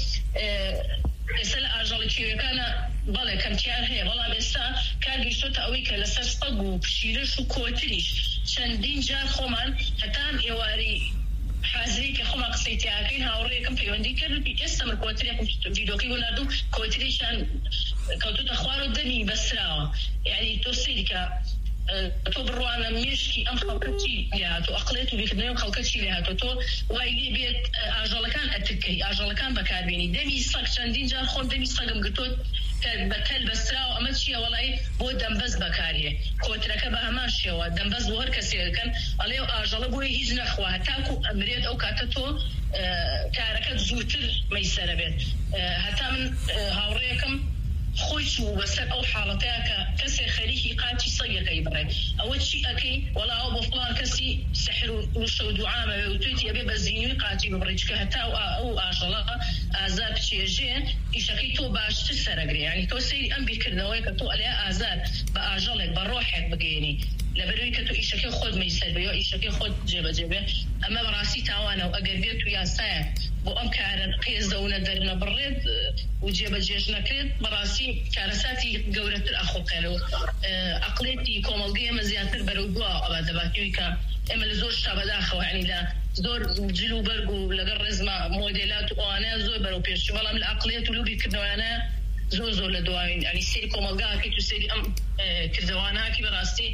إسأل أجل كي كان بالله كم كيار هي والله بس كان بيشوت أويك لسه طقو بشيلش وكوتريش شندين جار خمان حتى يواري حازري كخما قصيتي أكين هاوريكم في وندي كان بيجسم الكوتري فيديو كي ونادو كوتريشان كوتو تخوارو دني بس راو يعني توصيلك تبروانا مشكي أم خلقتي لها تو أقليتو بيخدمين خلقتي لها تو تو وايلي بيت أجلكان أتكي أجلكان بكاربيني دمي صق شندين جار خون دمي صقم قطوت بتل بسراو أمتشي والله بو دنبز بكاريه كوترك بها ماشية ودنبز بوهر كسير كان عليه أجل بوي هيج نخوة هتاكو أمريد أو كاتتو كاركت زوتر ميسر بيت هتا من هاوريكم خوش وبس أو حالتها كسي خليكي قاتي صيغة يبري أول شيء أكي ولا أبو فلان كسي سحر وشو دعامة وتوتي أبي بزيني قاتي ببريج كهتا أو أو أشلا أزاب شيء إيشكي تو باش تسرقري يعني تو سيري أم بيكرنوي كتو عليها أزاب بأجلك بروحك بجيني لبروي كتو إيشكي خود ميسر بيو إيشكي خود جيبه جيبه أما براسي تاوانا وأقربيت ويا ساعة وأم كارن قيس دونا درنا بريد وجيب جيشنا كريد براسي كارساتي جورة الأخو قالوا أقليتي كومالجية مزياتر برودوا أبدا باكيوكا إما لزور شاب داخل يعني لا زور جلو برجو لجرز مع موديلات وأنا زور برو بيش والله من الأقليات ولو بيكدوا أنا زور زور لدواين يعني سيري كومالجا كي تسيري أم كردوانا كي براسي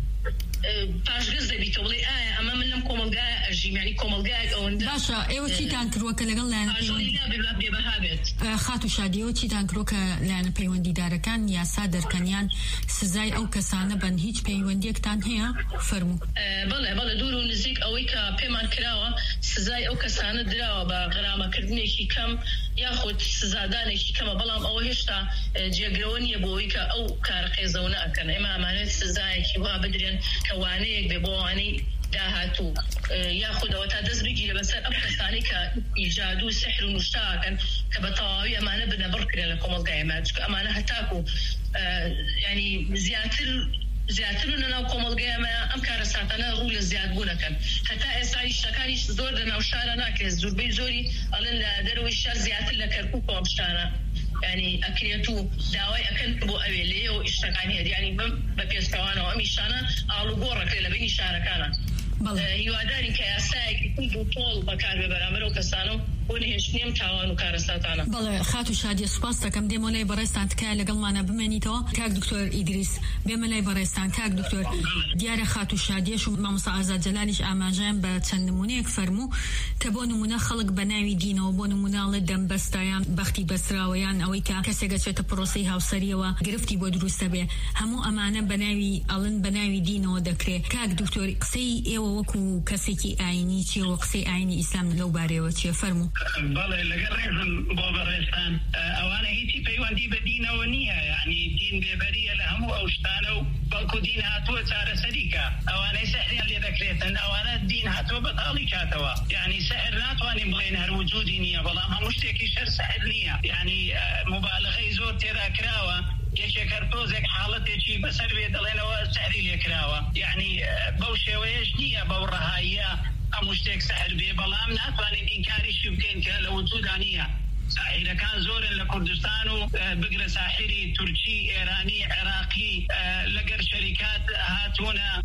باش غزة بيتولي آه أما من لم كومالجا أجيم يعني كومالجا أو باشا إيوه شيء تانكروا كلا لأن أجولي لا بيبقى بيبهابت خاتو شاديو شيء تانكروا لأن بيوندي داركان يا سادر كانيان سزاي أو كسانة بن هيج بيوندي كتان هي فرمو بله بله دورو نزيك أويكا بيمان كراوة سزاي أو كسانة دراوة بغرامة كردني شي كم ياخد سزاداني شي كم بلام أو هشتا جيجروني بويكا أو كارقيزونا كان إما أمانات سزاي كيوا بدرين كوانيك ببواني داهاتو ياخد وتادز بيجي بس أبقى كإيجاد سحر مشتاقا كبطاوي أمانة بدنا بركة لكم القائمات أمانة هتاكو يعني زياتر زياترنا لو كم القائمة أمكار ساتنا رول زياد بونكن حتى إسرائيل شكاني زور دنا وشارنا كز زور بيزوري ألنا دروي الشر زياتر لكركوكو مشتانا يعني أكليتو داوي أكن بو أبيلي وإشتغاني يعني ببيستوانا وأميشانا أعلو قورك لبيني شاركانا هیواداری که یاسای کل طول بکار ببرامرو کسانو ونهش نیم توانو کارستاتانا. بله خاتو شادی سپاس دکم دیمولای برایستان تکای لگل مانا بمنیتو کاک دکتور إدریس بیمولای برایستان کاک دکتور دیار خاتو شادی شو ماموسا آزاد جلالیش آماجان با چند نمونه یک فرمو تبون نمونه خلق بناوی دین و بون نمونه لدم بستایان بختی بسراویان اوی که کسی گچه تپروسی ها سری و گرفتی بود درست به همو امانه بناوی آلن بناوی دین و دکره کاک دکتور قصی ایو وكو كسيكي عيني تي وقصي عيني إسلام لو باري وتي فرمو. بالله لقريهم بوبرستان أوانا هيتي بيوان بدينا ونية يعني دين ببرية لهم أوشتانو بلكو دين هاتو تار سريكا أوانا سحر اللي ذكرتن أوانا دين هاتو بطالي كاتوا يعني سحر ناتواني بغين هر وجودي نية والله ما مشتكي شر سحر نية يعني مبالغة زور تيرا كراوة يشكر توزك حالته شيء بسر بيد الله وسحري لكراوة يعني بوشة ويشنية بورهاية أمشتك سحر بيه بلام ناتواني إنكاري شبكين كالوجود عنية ساحر كان زور لكردستان بقرة ساحري تركي إيراني عراقي لقر شركات هاتونا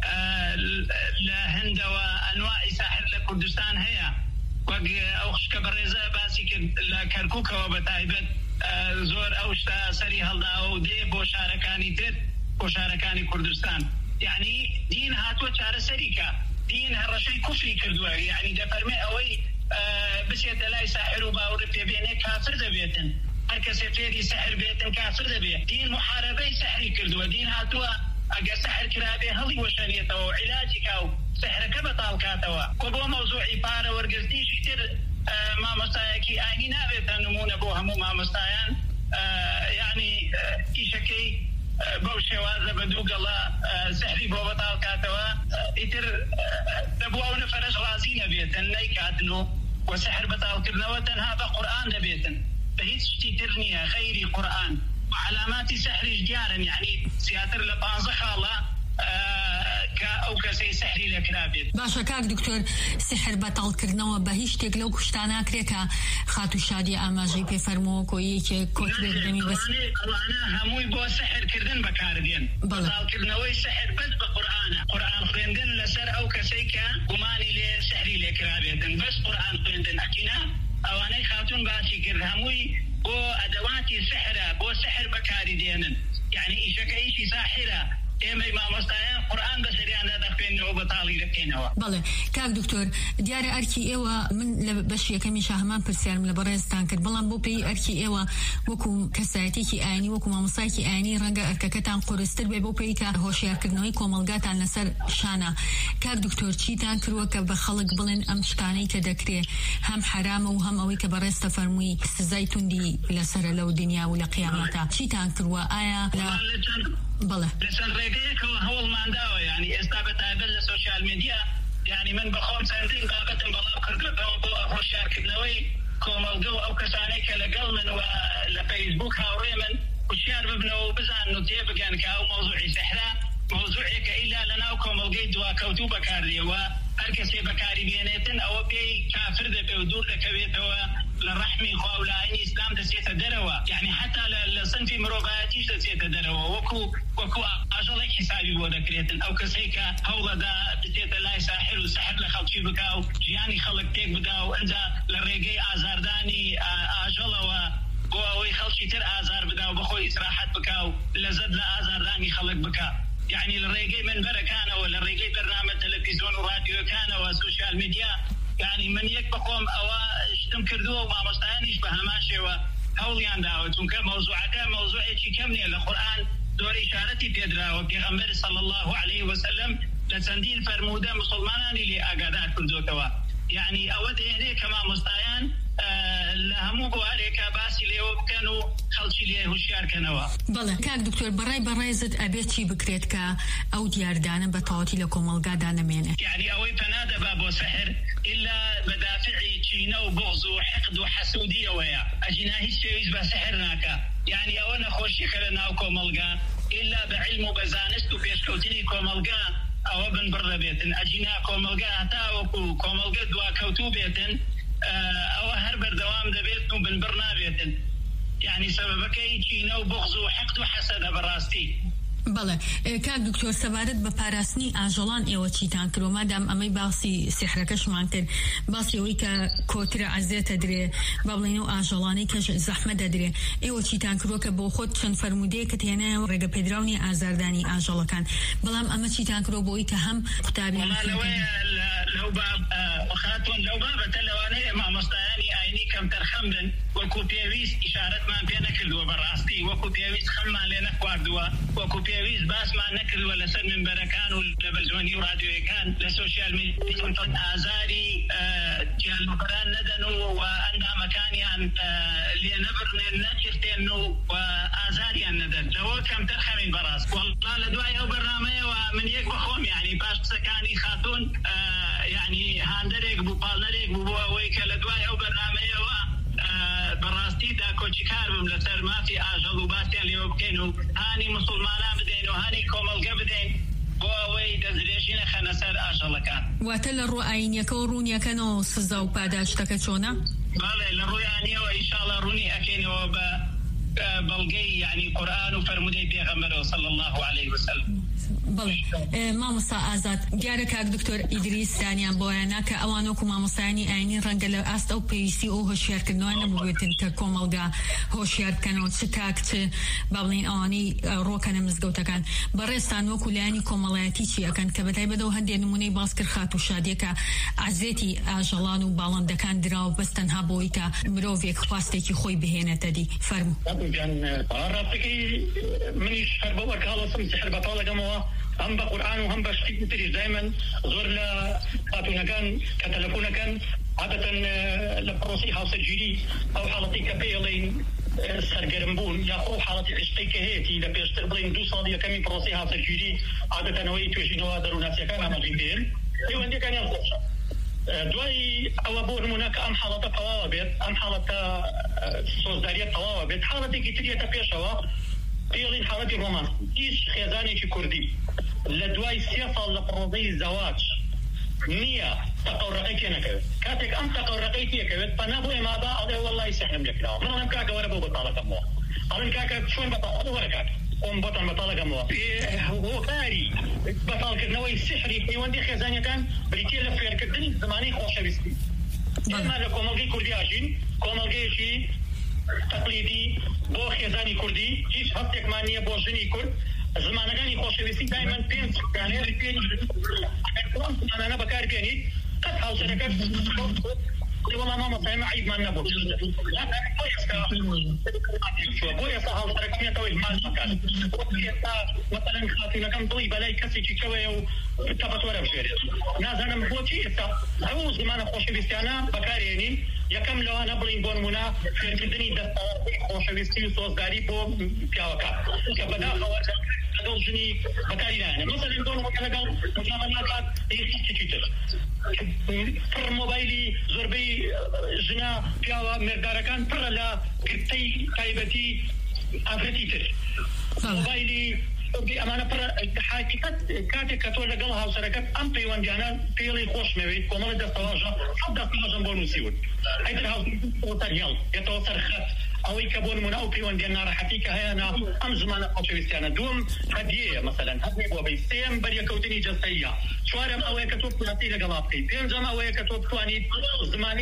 لهند وأنواع ساحر لكردستان هي وأخش كبرزة باسي لكركوك وبتايبت زور أوشتا سري هالدا أو دي بوشاركاني تر بوشاركاني كردستان يعني دين هاتو شار سريكا دين هالرشي كفري كردوا يعني دفرمي أوي بس يتلاقي ساحر باور في بينه كافر دبيتن هركس فيدي سحر بيتن كافر دبيت دين محاربي سحري كردوا دين هاتوا أجا سحر كرابي هلي وشريته وعلاجك أو سحر كبطال كاتوا كبو موضوعي بارا ورقزنيش كتير ما مستايكي أني نابت نمونه بوهم ما مستايان يعني كيشكي بوشة وازا بدوق الله سحري بوبطال كاتوا إتر دبوه نفرش غازين بيتن نيكاتنو وسحر بطال كرنوتن هذا قرآن دبيتن فهيت ترنية غيري قرآن وعلامات سحر جديارا يعني سياتر لبانزخ الله أو كسي سحري لكرابيت. باشا كاك دكتور سحر بطل كرنوا بهيش تقلو كشتانا كريكا خاتو شادي أماجي بفرمو كويك كوت بردمي بس. أنا هموي بو سحر كردن بكاردين. بطل كرنوي سحر بس بقرآن. قرآن خيندن لسر أو كسيكا قماني لسحري لكرابيت بس قرآن خيندن أكينا أو أنا خاتون باسي كرد هموي بو أدواتي سحرة بو سحر بكاردين يعني إيشك إيشي ساحرة إما ما مستعين قرآن بسريان هذا فين وبطال حاڵی دەکەینەوە. بەڵێ کاک دکتۆر دیارە ئەرکی ئێوە من لە بەشی یەکەمی هەمان پرسیارم لە بەڕێزتان کرد بەڵام بۆ پێی ئەرکی ئێوە وەکو کەسایەتێکی ئاینی وەکو مامۆستایەکی ئاینی ڕەنگە ئەرکەکەتان قورستر بێ بۆ پێی کە هۆشیارکردنەوەی کۆمەلگاتان لەسەر شانە. کاک دکتۆر چیتان کردووە کە بە خەڵک بڵێن ئەم شتانەی کە دەکرێ هەم حرامە و هەم ئەوەی کە بەڕێستە فەرمووی سزای توندی لەسرە لەو دنیا و لە قیامەتە چیتان کردووە؟ ئایا بەڵێ لەسەر ڕێگەیەکەوە هەوڵمانداوە ینی ئێستا بەتایبەت لە سۆشیال میدیا ینی من بەخۆم چەندین بابەتم بەڵاو کردەوە بۆ هۆشیارکردنەوەی کۆمەلگە و ئەو کەسانەی کە لەگەڵ من و لە فەیسبوک هاوڕێ من هوشیار ببنەوە و بزانن و تێبگەن کە ئەو مەوزوعی سەحرا مەوزوعێکە ئیلا لەناو کۆمەلگەی دواکەوتوو بەکاردێەوە هەر کەسێ بەکاری بێنێتن ئەوە پێی کافر دەبێ و دوور دەکەوێتەوە لە ڕەحمی خوا و لە ئاینی ئیسلام دەچێتە دەرەوە یعنی حتا لە سنفی مرۆڤایەتیش دەچێتە دەرەوە وەکو وەکو ئاژەڵێک حسابی بۆ دەکرێتن ئەو کەسەی کە هەوڵەدا بچێتە لای ساحر و سەحر لە خەڵکی بکا و ژیانی خەڵک تێک بدا و ئەنجا لە ڕێگەی ئازاردانی ئاژەڵەوە بۆ ئەوەی خەڵکی تر ئازار بدا و بەخۆی ئیسراحەت بکا و لەزەت لە ئازاردانی خەڵک بکا یعنی لە ڕێگەی منبەرەکانەوە لە ڕێگەی بەرنامە تەلەڤیزیۆن و رادیۆکانەوە سوشیال میدیا یعنی من یەک بخۆم ئەوە شتم کردووە و مامۆستایانیش بە هەمان شێوە هەوڵیان داوە چونکە مەوزوعەکە مەوزوعێکی کەم نییە لە قورئان زۆر ئیشارەتی پێدراوە پێغەمبەر صلی الله علیه وسلم لە چەندین فەرموودە مسلمانانی لێ ئاگادار کردوتەوە یعنی ئەوە دێنێ کە مامۆستایان لە هەموو بوارێکە باسی لێوە بکەن و خەڵکی لێ هوشیارکەنەوە. بەڵێ کاک دکتۆر بەڕای بەڕێزت ئەبێت چی بکرێت کە ئەو دیاردانە بە تەواوەتی لە کۆمەلگادا نەمێنێ؟ یعنی ئەوەی پەنادەبا بۆ سەحر ئیلا بەدافعی چینە و بغض و حقد و حەسوودیەوەیە ئەجینا هیچ پێویست بە سەحر ناکە یعنی ئەوە نەخۆشیەکە لە ناو کۆمەلگا ئیلا بە عیلم و بە زانست و پێشکەوتنی کۆمەلگا ئەوە بنبڕ دەبێتن ئەجینا کۆمەلگا هەتا وەکو کۆمەلگە دواکەوتوو بێتن ئەوە هەر بەردەوام دەبێت و بنبڕ نابێتن یعنی سەبەبەکەی چینە و بغض و حقد و حەسەدە بەڕاستی. بەڵێ کاک دکتۆر سەبارەت بە پاراستنی ئاژەڵان ئێوە چیتان کردوە مادام ئەمەی باسی سحرەکەشمان کرد باسی ئەوەی کە کۆترە عەزرێتە درێ با بڵێن و ئاژەڵانەی کە زەحمە دەدرێ ئێوە چیتان کردوە کە بۆ خۆت چەند فەرمودەیەکت هێنایەوە ڕێگە پێدراونی ئازاردانی ئاژەڵەکان بەڵام ئەمە چیتان کردوە بۆ ئەوەی کە هەم قوتابی لەو باب خاتون لەو بابەتە لەوانەیە مامۆستایانی ئاینی کەمتەر خەم بن وەکو پێویست ئیشارەتمان پێ نەکردووە بەڕاستی وەکو پێویست خەممان لێ نەخواردووە وەکو پێویست باسمان نەکردووە لەسەر منبەرەکان و لە بەلژۆنی و رادیۆیەکان لە سۆشیال میدیا ئازاری جیهانوبەران نەدەن و ئەندامەکانیان لێ نەبڕنێن نەچرتێن و ئازاریان نەدەن لەوە کەمتەر خەمین بەڕاست وەڵڵا لە دوای ئەو بەرنامەیەوە من یەک بەخۆم یعنی باش قسەکانی خاتون یعنی هاندەرێک بوو پاڵنەرێک بوو بۆ ئەوەی کە لە دوای ئەو بەرنامەیەوە بەڕاستیدا کۆچیکار بم لەسەر مافی ئاژەڵ و باسییان لێوە بکەین و هانی مسلمانان بدەین و هانی کۆمەلگە بدەین بۆ ئەوەی دەزرێژی نەخەنە سەر ئاژەڵەکان. واتە لە ڕوو ئاینیەکە و ڕوونیەکەنەوە سزا و پاداشتەکە چۆنە؟ بەڵێ لە ڕووی ئاینیەوە ئینشاڵڵا ڕوونی ئەکەینەوە بە بەڵگەی یعنی قورئان و فەرمودەی پێغەمبەرەوە صلی الله علیه وسلم. بەڵێ مامۆستا ئازاد دیارە کاک دکتۆر ئیدریس دانیان بۆیانە کە ئەوان وەکو مامۆستایانی ئاینی ڕەنگە لە ئاست ئەو پێویستی ئەو هۆشیارکردنەوە نەبووێتن کە کۆمەلگا هۆشیار بکەنەوە چ تاک چ با بڵێن ئەوانەی ڕۆکەنە مزگەوتەکان بەڕێستان وەکو لایانی کۆمەڵایەتی چی ئەکەن کە بەتایبەتەوە هەندێک نمونەی باس کرد خات و شادیەکە عەزرێتی ئاژەڵان و باڵندەکان دراوە بەس تەنها بۆی کە مرۆڤێک خواستێکی خۆی بهێنێتە دی فەرموو. ڕاستەکەی منیش هەر بەوە کاڵەسم سحر بەتاڵ دەکەمەوە هم بقرآن وهم بشتي تريج دائما زور لا قاتونا كان كتلفونا كان عادة لبروسي هاوس الجيري أو حالتي كبيلين سرقرمبون ياخو حالتي عشقي كهيتي لبيشتر بلين دو صادية كمين بروسي هاوس الجيري عادة نوي توجينوا دروناتي كان عمل غيبين ايوه عندي كان يلقص دواي أوابور هناك أم حالة طوابت أم حالة صوصدارية طوابت حالتي كتيرية تبيشوا قيلين حالتي رومان إيش خيزاني كردي لدواي سياسة لبروضي الزواج نية تقرقيك نكبت كاتك أم تقرقيك يكبت فنابو إما با أضي والله يسحنم لك لا من هم كاكا وربو بطالك أموه أرن كاكا شون بطالك ولا كاكا قوم بطن بطالك أموه هو كاري بطالك نوي السحري حيوان دي خيزاني كان بريكي لفير كردني زماني خوشة بسكي إما لكومالجي كردي عشين كومالجي شي تقليدي بو خيزاني كردي هيش هفتك مانية بو جني كرد زمانەکانی خۆشەویستی دایمەن پێنج کانێری پێنج أنا أنا بكار بيني قد حاول شركات والله ما مصايم عيب ما نبغى لا شو بويا صاحب شركات توي ما مكان مثلا خاطينا كم طيب بلاي كسي تشوي وتبت ولا بشير ناس أنا مبوتي إتا هو زمان خوش بيستانا بكار يعني يكمل لو أنا بلين بورمونا في الدنيا ده خوش بيستي صوص داري بو كياوكا كبدا خوات هذول جني بكارينا أنا مثلا دون مثلا قال مجاملات يخشى تيجر فر موبايلي زربي جنا بياوا مردارا كان فر لا كتي كايبتي أفرتيتر موبايلي بأمانة فر حقيقة كاتي كتولى قالها وشركات أم بيوان ديانا بيلي خوش مبيت كومال دستواجه حتى دستواجه بونوسيون هيدا هاو توتر يل يتوتر خط أو يكبون من أو بيوان ديانا راحتي كهي أنا أم زمان أوتشويستيانا دوم هدية مثلا هدية وبيسيم بريا كوتني جسية شوارم أو يكتب نتيجة قلابتي بينجم أو يكتب تواني زماني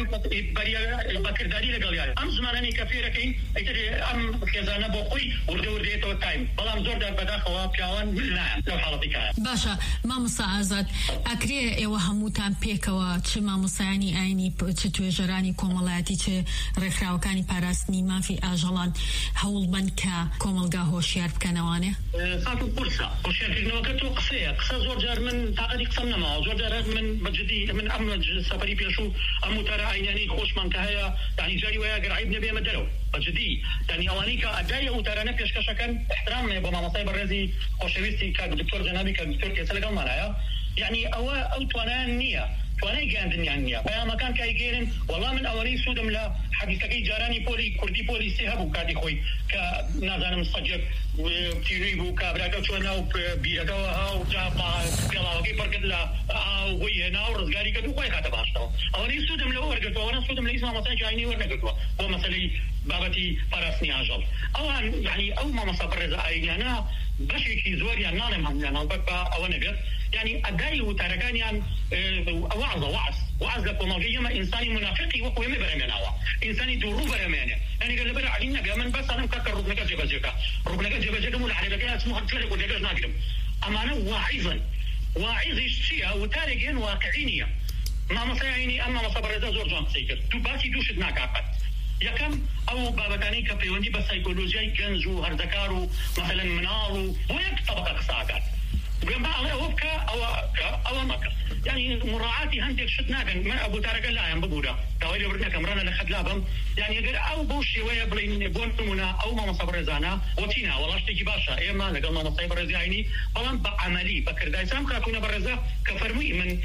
بريا بكرداري لقليا أم زمانني كفيرة كين يتري أم خزانة بقوي ورد وردية توتايم بلام زور دار بداخوا بيوان لا لو حالتي كهي باشا ما مصعزات أكري إيوه هموتان بيكوا تش ما مصعني عيني تش توجراني كوملاتي تش رخراوكاني باراستني ما في أجلان هول بنكا كوملقا هوشيار بكنوانه خاطر فرصة هوشيار في نوكتو قصية قصة زور جار من تعقدي قصنا معه زور جار من بجدي من أم سفري بيشو أم ترى عيناني خوش من كهيا يعني جاري ويا قرعيب نبي مدرو بجدي يعني أوانيك أدايا وترى نبيش كشكن احترام بما مصايب الرزي خوشويستي كدكتور جنابي كدكتور كيسل قال معايا يعني أو أو توانان نية تواني جاندن يعني فيا مكان كايجيرن والله من أولي سودم لا حديثكي جاراني بولي كردي بولي سيهبو كادي خوي كنازانا مستجب تيريبو كابراكو شونا بيركوا هاو جابا بيلاوكي بركت لا أو ويه ناو رزقاري كدو خوي كاتب عشتو أولي سودم لو ورقتوا وانا سودم ليس ما مثلا جايني ورقتوا هو مثلا بابتي فراسني عجل أو يعني أو ما مصبر رزقايني أنا بشي شي زور يعني نعلم عن يعني بقى أو نبيت يعني أداي وتركان يعني وعظ وعظ وعظ لكم ما إنساني منافقي وهو يم برمانة إنساني دورو برمانة يعني قال برا علينا قامن بس أنا مكسر ربنا كذب جاكا ربنا كذب جاكا مول على بقى اسمه حد فلك ودجاج ناقدم أما أنا واعظا واعظ الشيء وتارجين واقعينية ما مصيعني أما مصبر هذا زور جان سيكر تباسي دوش ناقعد يكم أو بابتاني كبيوندي بسايكولوجيا جنزو هردكارو مثلا منارو ويك طبقة قصاقات وجنبها على وبكا أو أو مكة يعني مراعاتي هندك شتنا كان من أبو تارك الله يم ببودا توالي برنا كمرنا لخد لابم يعني قال أو بوشي ويا بلين بونمنا أو ما مصبر زانا وتينا والله شتي باشا إيه ما لقى ما مصبر زايني بلان بعملي بكر دايسام كنا برزا كفرمي من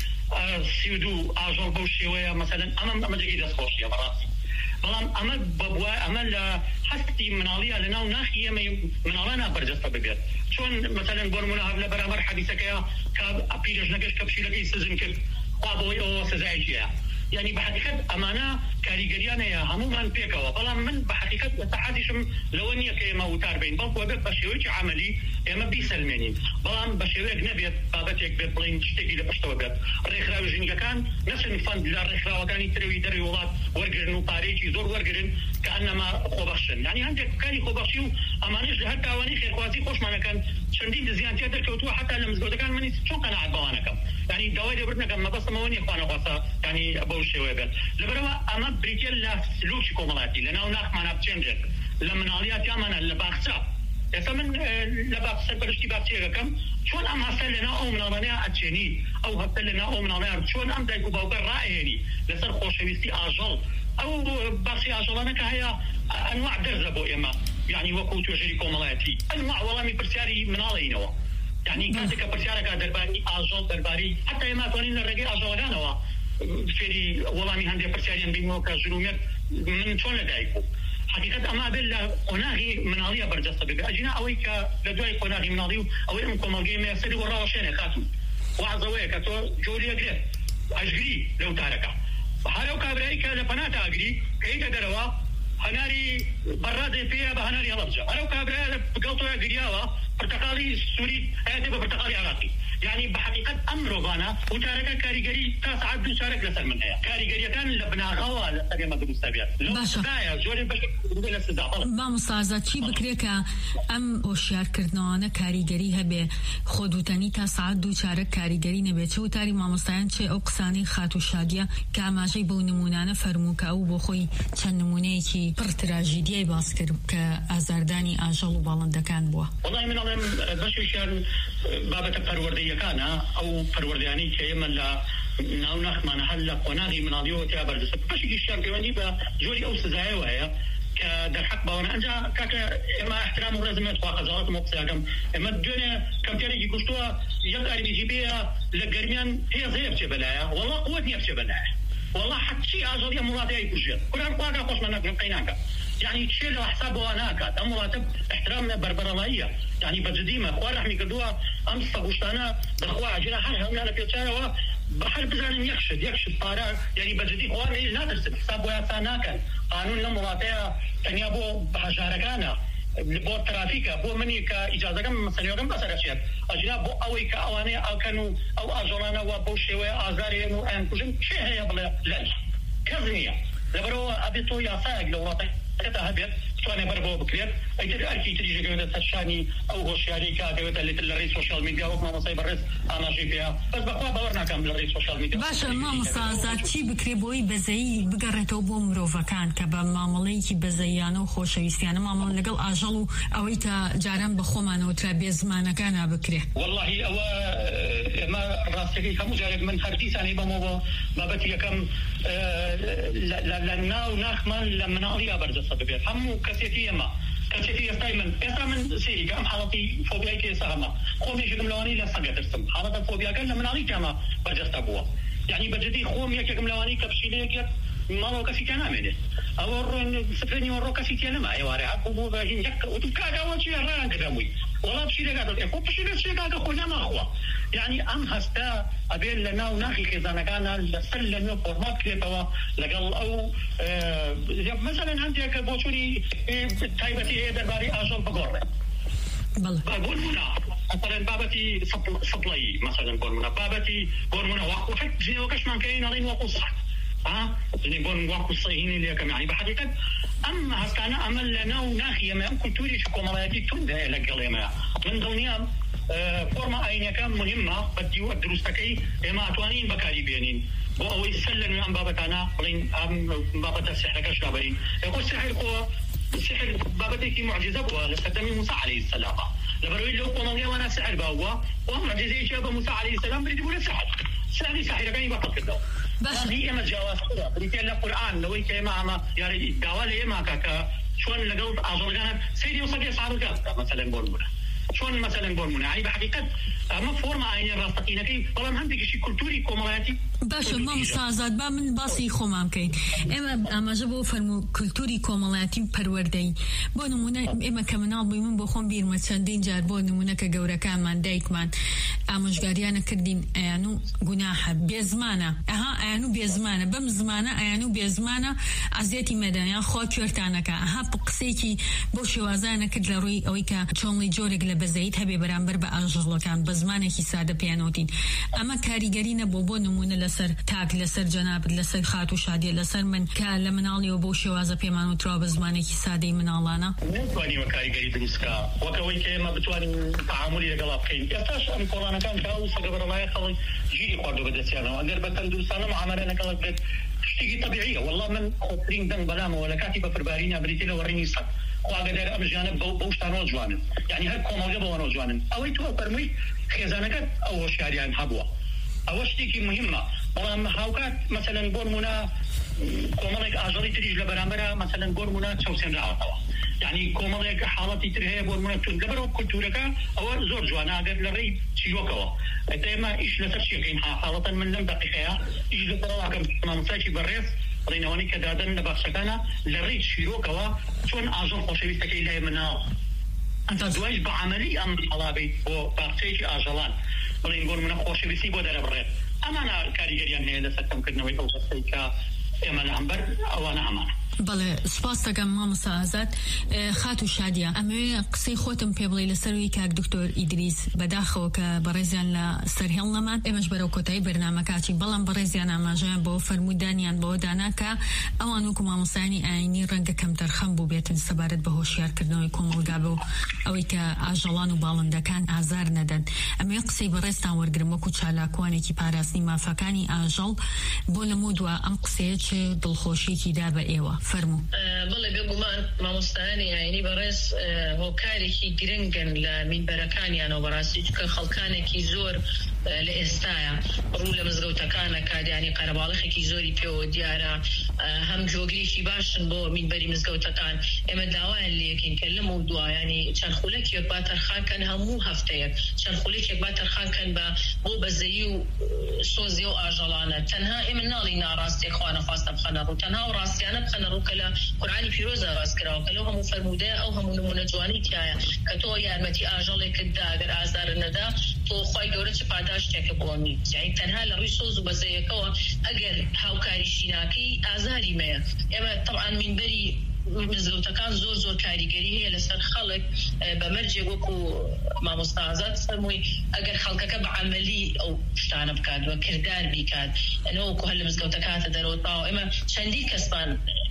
سيدو أجر بوشي ويا مثلا أمام أمام جيد أسخوشي مراسي بلان أمل ببوا أمل حستي من عليها لنا وناخية من علينا برجسته ببيت شون مثلا برمونا هبلا برامر حديثة كيا كاب أبيرج نقش كبشي لقي سزن كل قابوي أو سزايجيا يعني بحقيقة أمانة كاريجريانا يا همو من بيكوا بلان من بحقيقة تحاديشم لونية كيما وتار بين بلان وبيت بشيويش عملي يما بيسلميني بلان بشيويك نبيت بابتك بيت بلين تشتكي لبشتوا بيت الرخراوي جنجا كان نفس الفند للرخراوي كان يتروي دري ولاد ورقرن وطاريجي زور ورقرن كأنما خوبخشن يعني عندك كاني خوبخشيو أمانيش لهتا أواني خير خواتي خوش معنا كان شندين دزيان تياتر كوتوا حتى لمزقودا كان مني شون كان عاد بوانكم يعني دوائي برنا كان ما بس مواني اخوانا خواسا يعني أبو الشيوابات لبروا أما بريتيال لا سلوكي كومالاتي لنا وناخ معنا بتشنجر لما نعليات يامنا لباقسا يسمن لباقسا برشتي باقسيغا كم شون أم هسل لنا أو من أغنيا أتشيني أو هسل لنا أو من أغنيا شون أم دايكو باوكر رائعيني لسر خوشويستي آجل أو باقسي آجلانك هيا أنواع درزبو إما يعني وقوت وجري كومالاتي أنواع والله من برسياري من علينا يعني كاتك برسيارك درباري آجل درباري حتى يما تونين الرقي آجلانوا فيري والله من هندي برسياريان بينوكا جنومير من شون لدايكو حقيقة أما بلا قناغي منالية برجسة بك أجينا أويك لدواي قناغي مناليو أوي أمكم الجيم يسري وراوشين خاتم وعزوية كتو جولي أجري أجري لو تاركا هارو كابرايك لبناتا أجري كيدا دروا هناري برادي فيها بهناري هلبجا هارو كابرايك بقلتو أجرياوا برتقالي سوري هذا برتقالي عراقي يعني بحقيقة أمره بانا وشارك كاريجري تسعد وشارك لسر منها كاريجري كان لبنا غوا لسر ما بدو سبيات باشا جوري باش بدنا استزاع ما مستعزات شي بكريك أم وشار كردنا كاريجري هبه خودوتني تسعد وشارك كاريجري نبي شو تاري ما مستعين شيء أقصاني خاتو شادية كاماجي بونمونانا فرموك أو بخوي كنمونة شي برتراجيدية باسكر كأزارداني أجل وبالندكان بوا والله من علم باش يشان بابة پروردهی کانا او پروردهانی که من لا ناونخ من هلا قناغي من اليوم تعبر بس باش يشان كمان با جوري او سزايا وهي كدر حق بانا انجا كاك اما احترام ولازم يتوقع قضاءات مقصاكم اما الدنيا كم تاريخي كشتوا يقاري بيجيبيها لقرميان هي زيب تبلايا والله قوتني بتبلايا والله حتى شيء اجل يا مراتي اي كل شيء كلنا قواقع قوش منك من قيناك يعني تشيل حسابه هناك أم مراتب احترامنا بربرالية يعني بجديمة أخوان رحمي قدوها أمس فقوشتانا بالأخوة عجلة حالها ومنا لبيوتانا وبحر بزانم يكشد يكشد طارع يعني بجدي أخوان إيه لا ترسل حسابه ياساناكا قانون لمراتيها كان يابو بحجاركانا بو ترافيكا بو مني كإجازة كم مثلا يوم بس رشيد أجنا بو أوي كأواني أو كانوا أو أجرانا وبو شوي أزارين وأن كلهم شيء هي بلا لا كذنية لبرو أبيتو ياساق لو راتي كذا هبيت سواء بربو بكريت أيتر أركي تريجي كذا تشاني أو هوشياري كذا اللي تلري السوشيال ميديا وما مصيب الرئيس أنا جيبها بس بقوا بورنا كم لري السوشيال ميديا باش ما مصازات شي بكري بوي بزي بقرته بو مروفا كان كبا معاملي كي بزيانو خوشويستيانه معامل لقل أجلو أو إيتا جارم بخومان وترابي زمان كان بكري والله أو ما راسي كم جارب من خرتي سنة بمو ما بتي كم لنا ونخمل لمن أريا برد الصبي هم كثيرية ما كثيرية دائما دائما سيري كم حالتي فوبيا كي سهما خوم يجيكم لواني لا سجى ترسم حالة فوبيا كان لمن أريا كما برد أبوه يعني بجدي خوم يجيكم لواني كبشيلة كيا ما هو كسي كنا منه أو سفرني ورو كسي كنا ما يواري عقبو بهين يك وتكاجا وشي ران كدامي ولا بشيلة كذا يكون بشيلة شيء كذا خونا ما هو يعني أم هستا أبين لنا وناخي خزانة كان لسلم فورمات كذا لقال أو مثلا عندي كبوشوري تايبتي درباري أجل بقرة بقول منا مثلا بابتي سطلي مثلا بقول منا بابتي بقول منا واقو حتى جنيه وكش من كاين عليه واقو صح ها جنيه بقول واقو صهيني اللي كم يعني بحقيقة أما هستانا أمل لنا وناخي ما يمكن توري شكو ملاياتي تنده لقال ما من دنيا فورما أين كان مهمة بدي أدرس تكي ما أتوانين بكاري بينين وهو يسلم عن بابتنا لين عن بابت السحر كشابين يقول السحر هو السحر بابتي معجزة بوا لستدمي موسى عليه السلام لبروي له قوم وانا سحر بوا ومعجزة شاب موسى عليه السلام بريد يقول السحر سحر سحر كان يبقى كده بس هي ما جواز كده بريد القرآن لو يك ما ما يعني دوالي ما كا شلون لقلت أجرنا سيدي وصدق صاروا مثلا بقولنا شلون مثلا بقولنا يعني بحقيقة ما فورما عين الراستقين كي والله ما عندك شيء كلتوري كومالاتي باش ما مستعزات با من باسی خوام کن اما اما جبو فرمو کلتوری کاملاتی پروردهی با نمونه اما کمنال بیمون بخون بیر مثلا جار با نمونه که جورا کان من دایک من امشگاریانه کردین ایانو گناه بیزمانه ها ایانو بیزمانه بم زمانه ایانو بیزمانه عزیتی مدنی خود چرتانه که ها بقصی کی بوشی وازانه کد لروی اوی که چونلی جورگ لبزید هبی برانبر با آنجلو کان بزمانه کی ساده پیانوتین اما کاریگرینه بابو نمونه سر تاك لسر جناب لسر خاتو شادي لسر من كان لمنالي وبوشي وازا بيمانو تراب زمانك سادي من الله نتواني وكاري قريب نسكا وكوي كيما بتواني تعاملي لقلاب كين يفتاش أم كورانا كان كاو سقبر الله يخلي جيري قردو بدسيانا وأقر بتندو سانا معاملنا كلاك بيت اشتيقي طبيعية والله من خطرين دن بلام ولا كاتبة فربارينا بريتيلا وريني صد وأقدر أم جانب بوشتانو جوانن يعني هر كومو جبوانو جوانن أوي تو فرمي خزانكت أو شاريان حبوا أول شيء مهمة والله هاوكات مثلا بورمونا كومالك أجري تريج لبرامبرا مثلا بورمونا تشوسين رعاطوا يعني كومالك حالتي ترهي بورمونا تنقبروا كنتوركا أو زور جوانا أقر لري تشيوكوا أتاما إيش لسرشيكين حالة من لم دقيقها إيش لطرواكم ممساشي بالرئيس رينواني كدادن لبخشكانا لري تشيوكوا شون أجر خوشويستكي إلهي منها أنت دواج بعملي أم حلابي وباقتيش أجلان بلين نقول من خوش بيسي بودر بريد أما أنا كاريجريان هي لسه كم كنا ويتوصل سيكا إما العنبر أو أنا أمانة بەڵێ سپاس دەکەم مامۆستا ئازاد. خات و شادیە ئەمەوێ قسەی خۆتم پێ بڵێ لەسەروی کاک دکتۆر ئیدریس بەداخەوە کە بەڕێزیان لە سەرهێڵ نەمان ئێمەش بەرەو کۆتایی بەرنامە کاچی بەڵام بەڕێزیان ئاماژەیان بۆ فەرمودانیان بۆ دانا کە ئەوان وەکو مامۆستایانی ئاینی ڕەنگە کەم تەرخەم بوو بێتن سەبارەت بە هۆشیارکردنەوەی کۆمەڵگا بۆ ئەوەی کە ئاژەڵان و باڵندەکان ئازار نەدەن. ئەمێ قسەی بەڕێستان وەرگرم وەکو چالاکوانێکی پاراستنی مافەکانی ئاژەڵ بۆ لەمو دووە ئەم قسەیە چ دڵخۆشیێکی دا بە ئێوە فەرموو. بەڵێ بێگومان مامۆستایانی ئاینی بەڕێز هۆکارێکی گرنگن لە مینبەرەکانیانەوە بەڕاستی چکە خەڵکانێکی زۆر لە ئێستاە ڕوو لە مزگەوتەکانە کادیانی قەرەباڵغێکی زۆری پێوە دیارە هەم جۆگرێکی باشن بۆ مینبەری مزگەوتەکان. ئێمە داوایان لەکەین کە لەم و دوایانی چەند خولەکێک با تەرخانکەن هەموو هەفتەیەک چەند خولێکێک با تەرخانکەن بە بۆ بەزەیی و سۆزی و ئاژەڵانە. تەنها ئێمە ناڵی ناڕاستێک خوا نەخواستە بخەنە ڕوو، تەنها و ڕاستیانە بخەنە ڕوو کە لە قورئانی پیرۆزە ڕاستکراوە کە لەو هەموو فەرمودەیە ئەو هەموو نمونە جوانی تایە کە تۆ یارمەتی ئاژەڵێکت دا ئەگەر ئازار نەدا تۆ خوای گەورە چ پاداشتێکە بۆ نیت. یعنی تەنها لە ڕووی سۆز و بەزەیەکەوە ئەگەر هاوکاریشی ناکەی ئازاری مەیە. ئێمە طبعاً مینبەری مزگەوتەکان زۆر زۆر کاریگەری هەیە لەسەر خەڵک بەمەرجێ وەکو مامۆستا ئازاد فەرمووی ئەگەر خەڵکەکە بە عەمەلی ئەو شتانە بکات وە کردار بیکات ئەنە وەکو هەر لە مزگەوتەکاتە دەرەوەتاوە. ئێمە چەندی کەسمان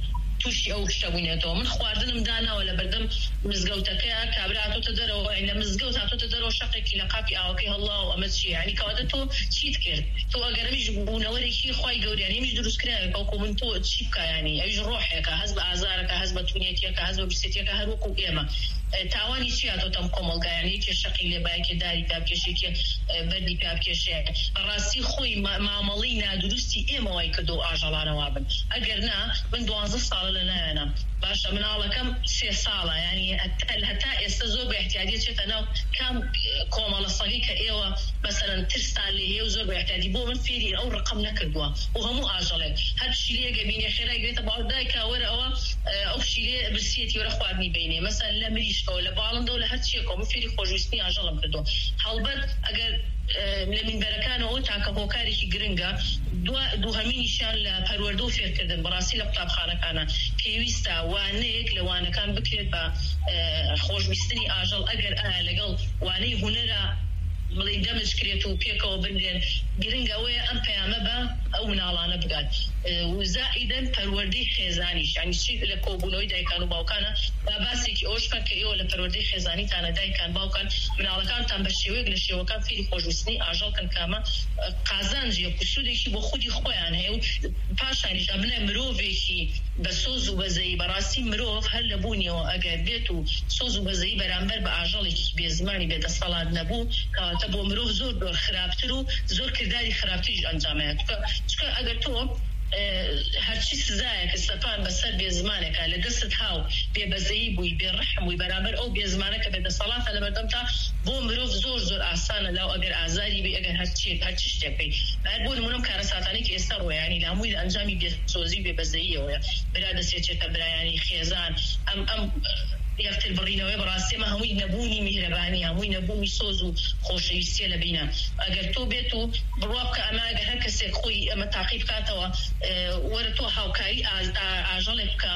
تووشی ئەو شتە بووینێتەوە. من خواردنم داناوە لە بەردەم مزگەوتەکەیە کابرا هاتۆتە دەرەوە لە مزگەوت هاتۆتە دەرەوە شەقێکی لە قاپی ئاوەکەی هەڵاو ئەمە چییە؟ یعنی کەواتە تۆ چیت کرد؟ تۆ ئەگەر ئەمیش بوونەوەرێکی خوای گەورەیان ئەمیش دروستکراوێت بەڵکو من تۆ چی بکە؟ یعنی ئەویش ڕۆحێکە هەست بە ئازارەکە هەست بە توونێتیەکە هەست بە برسێتیەکە هەر وەکو ئێمە. تاوانی چی هاتۆتەم کۆمەڵگایانی یەکێ شەقی لێبایەکێ داری پێبکێشێکێ بەردی پێبکێشەیە. بەڕاستی خۆی مامەڵەی نادروستی ئێمە وای کردو ئاژەڵانەوا بن. ئەگەر نا من دوازدە ساڵە لە نایەنە باشە مناڵەکەم سێ ساڵە، یعنی هەتا ئێستا زۆر بە احتیاجی چێتە ناو کام کۆمەڵە سەگی کە ئێوە مەسەلەن ترستان لێ هەیە و زۆر بە احتیاجی بۆ من فێری ئەو ڕقم نەکردووە و هەموو ئاژەڵێک هەر پشیلەیەکە بینێ خێرای گرێتە باو دایکا وەرە ئەوە ئەو پشیلێ برسیەتی وەرە خواردنی بینێ مەسەلەن لە مریشکەوە لە باڵندەوە لە هەر چیەکەوە من فێری خۆشویستنی ئاژەڵم کردووە. هەڵبەت ئەگەر لە مینبەرەکانەوە تاکە هۆکارێکی گرنگە دووهەمینیشان لە پەروەردە و فێرکردن بەڕاستی لە قوتابخانەکانە پێویستە وانەیەک لە وانەکان بکرێت بە خۆشویستنی ئاژەڵ ئەگەر ئایا لەگەڵ وانەی هونەرە بڵێ دەمجکرێت و پێکەوە بنرێن گرنگە ئەوەیە ئەم پەیامە بە ئەو مناڵانە بگات. وزائیدەن پەروەردەی خێزانیش ینی چی لە کۆبوونەوەی دایکان و باوکانە با باسێکی ئەوش بکە کە ئێوە لە پەروەردەی خێزانیتانە دایکان باوکان مناڵەکانتان بە شێوەیەک لە شێوەکان فێری خۆشویستنی ئاژەڵکەن کامە قازانجیە کوسودێکی بۆ خودی خۆیان هەیە و پاشانیش ئەبنە مرۆڤێکی بە سۆز و بەزەیی بەڕاستی مرۆڤ هەر لە بوونیەوە ئەگەر بێت و سۆز و بەزەیی بەرامبەر بە ئاژەڵێکی بێزمانی بێدەسەڵات نەبوو کەواتە بۆ مرۆڤ زۆر زۆر خراپتر و زۆر کرداری خراپتریش ئەنجامەیە. چکە ئەگەر تۆ هەرچی سزایە کە سەپان بەسەر بێزمانێکە لە دەست هاو بێبەزەیی بووی بێڕەحم بووی بەرامبەر ئەو بێزمانە کە بێدەسەڵاتە لە بەردەم تا بۆ مرۆڤ زۆر زۆر ئاسانە لاو ئەگەر ئازاری بێ ئەگەر هەرچیەک هەرچی شتێکەکەی هەر بۆ نمونەم کارە ساتانێکی ئێستا ڕۆیانی لە هەمووی ئەنجامی بێسۆزی بێبەزەییەوەیە برا دەسێتێتە برایانی خێزان ئەم ئەم یەکتر بڕینەوەی بەڕاستیمە هەمووی نەبوونی میهرەبانی هەمووی نەبوونی سۆز و خۆشەویستیە لە بینە. ئەگەر تۆ بێت و بڕوا بکە ئەمە ئەگەر هەر کەسێک خۆی ئەمە تاقیب بکاتەوە وەرە تۆ هاوکاری ئاژەڵێک بکە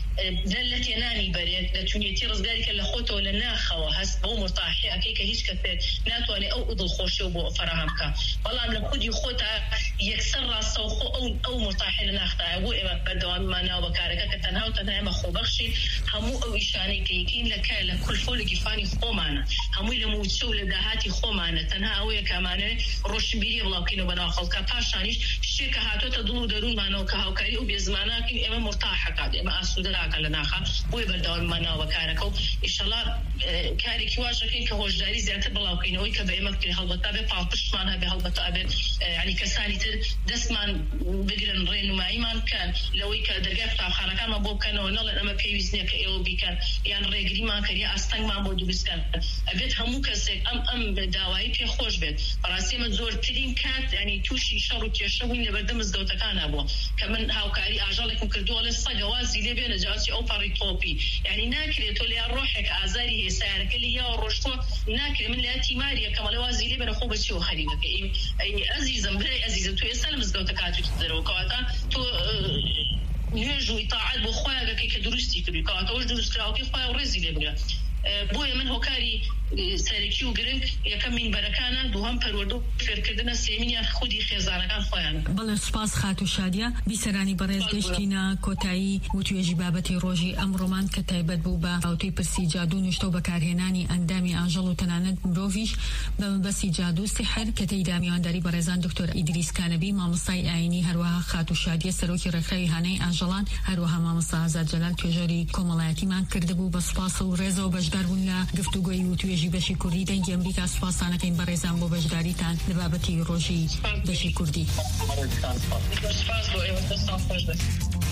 لە تێنانی بەرێت دەتوانێتی ڕزگاریکە لە خۆتەوە لە ناخەوە هەست بۆ مرتاحی ئەکەی کە هیچ کەسێک ناتوانێت ئەو دڵخۆشی و بۆ فەراهم بکە بەڵام لە خودی خۆتە یەکسەر ڕاستەوخۆ ئەو ئەو مرتاحی لە ناختایە بۆ ئێمە بەردەوامماناوە بەکارەکە کە تەنها و تەنها ئێمە خۆبەخشین هەموو ئەو ئیشانەی کە یەکەین لەکە لە کولفۆ لە گیفانی خۆمانە هەمووی لە موچە و لە داهاتی خۆمانە تەنها ئەوەیە کەمانێ ڕۆشنبیری بڵاوکەینەوە بەناو خەڵکە پاشانیش شتێکە هاتۆتە دڵ و دەروونمانەوە کە هاوکاری ئەو بێزماناکەین ئێمە مرتاحەکات ئێمە ئاسوودەراکە لە ناخە بۆی بەردەواممانەوە بەکارەکە و ئیشەڵا کارێکی واشەکەین کە هۆشداری زیاتر بڵاوکەینەوەی کە بە ئێمە بکرێ هەڵبەتا بێ پاڵپشتمان هەبێ هەڵبەتا ئەبێت ینی کەسانی تر دەستمان بگرن ڕێنماییمان بکەن لەوەی کە دەرگای قوتابخانەکانمان بۆ بکەنەوە نەڵێن ئەمە پێویست نییە کە ئێوە بیکەن یان ڕێگریمان کردی ئاستەنگمان بۆ دروستکەن ئەبێت هەموو کەسێک ئەم ئەم داوایی پێخۆش بێت. بەڕاستی ئێمە زۆرترین کات ینی تووشی شەڕ و کێشە بووین لە بەردەم مزگەوتەکانە بووە کە من هاوکاری ئاژەڵێکم کردووە لە سەگەوازی لێ بێنە جاچی ئەو پەڕی تۆپی یعنی ناکرێت تۆ لیا ڕۆحێک ئازاری هەیە سیارەکە لیا ڕۆشتووە ناکرێت من لیا تیماریە کەمەڵێ وازی لێ بێنە خۆ بەچیەوە خەریبەکە ئەی ئەزیزم برای ئەزیزم تۆ ئێستا لە مزگەوتە کاتوی دەرەوە کەواتە تۆ نهج وإطاعة بخواجة كي كدرستي كبي كاتوش درست كراوكي خواجة ورزي لبلا بويا من هوكاري ساركي وقرنك يكم من بركانا دوهم پروردو فركدنا سيمين خودي خيزانا كان خوانا بل سپاس خاتو شادية بسراني برز گشتينا كوتاي وتويجي بابتي روجي أمرومان كتايبت بوبا أو تي برسي جادو نشتو بكارهناني أندامي أنجلو تناند مروفيش بمبسي جادو سحر كتاي دامي أنداري برزان دكتور إدريس كانبي مامصاي آيني هروها خاتو شادية سروكي رخري هاني أنجلان هروها مامصا عزاد جلال توجري كومالاتي من كردبو بسپاس ورزو بجدار بونا گفتوگوی وتويجي بشي كردي دنج أمريكا سپاسانا كين برزان بو بجداري تان لبابتي روجي بشي كردي سپاس بو ايوه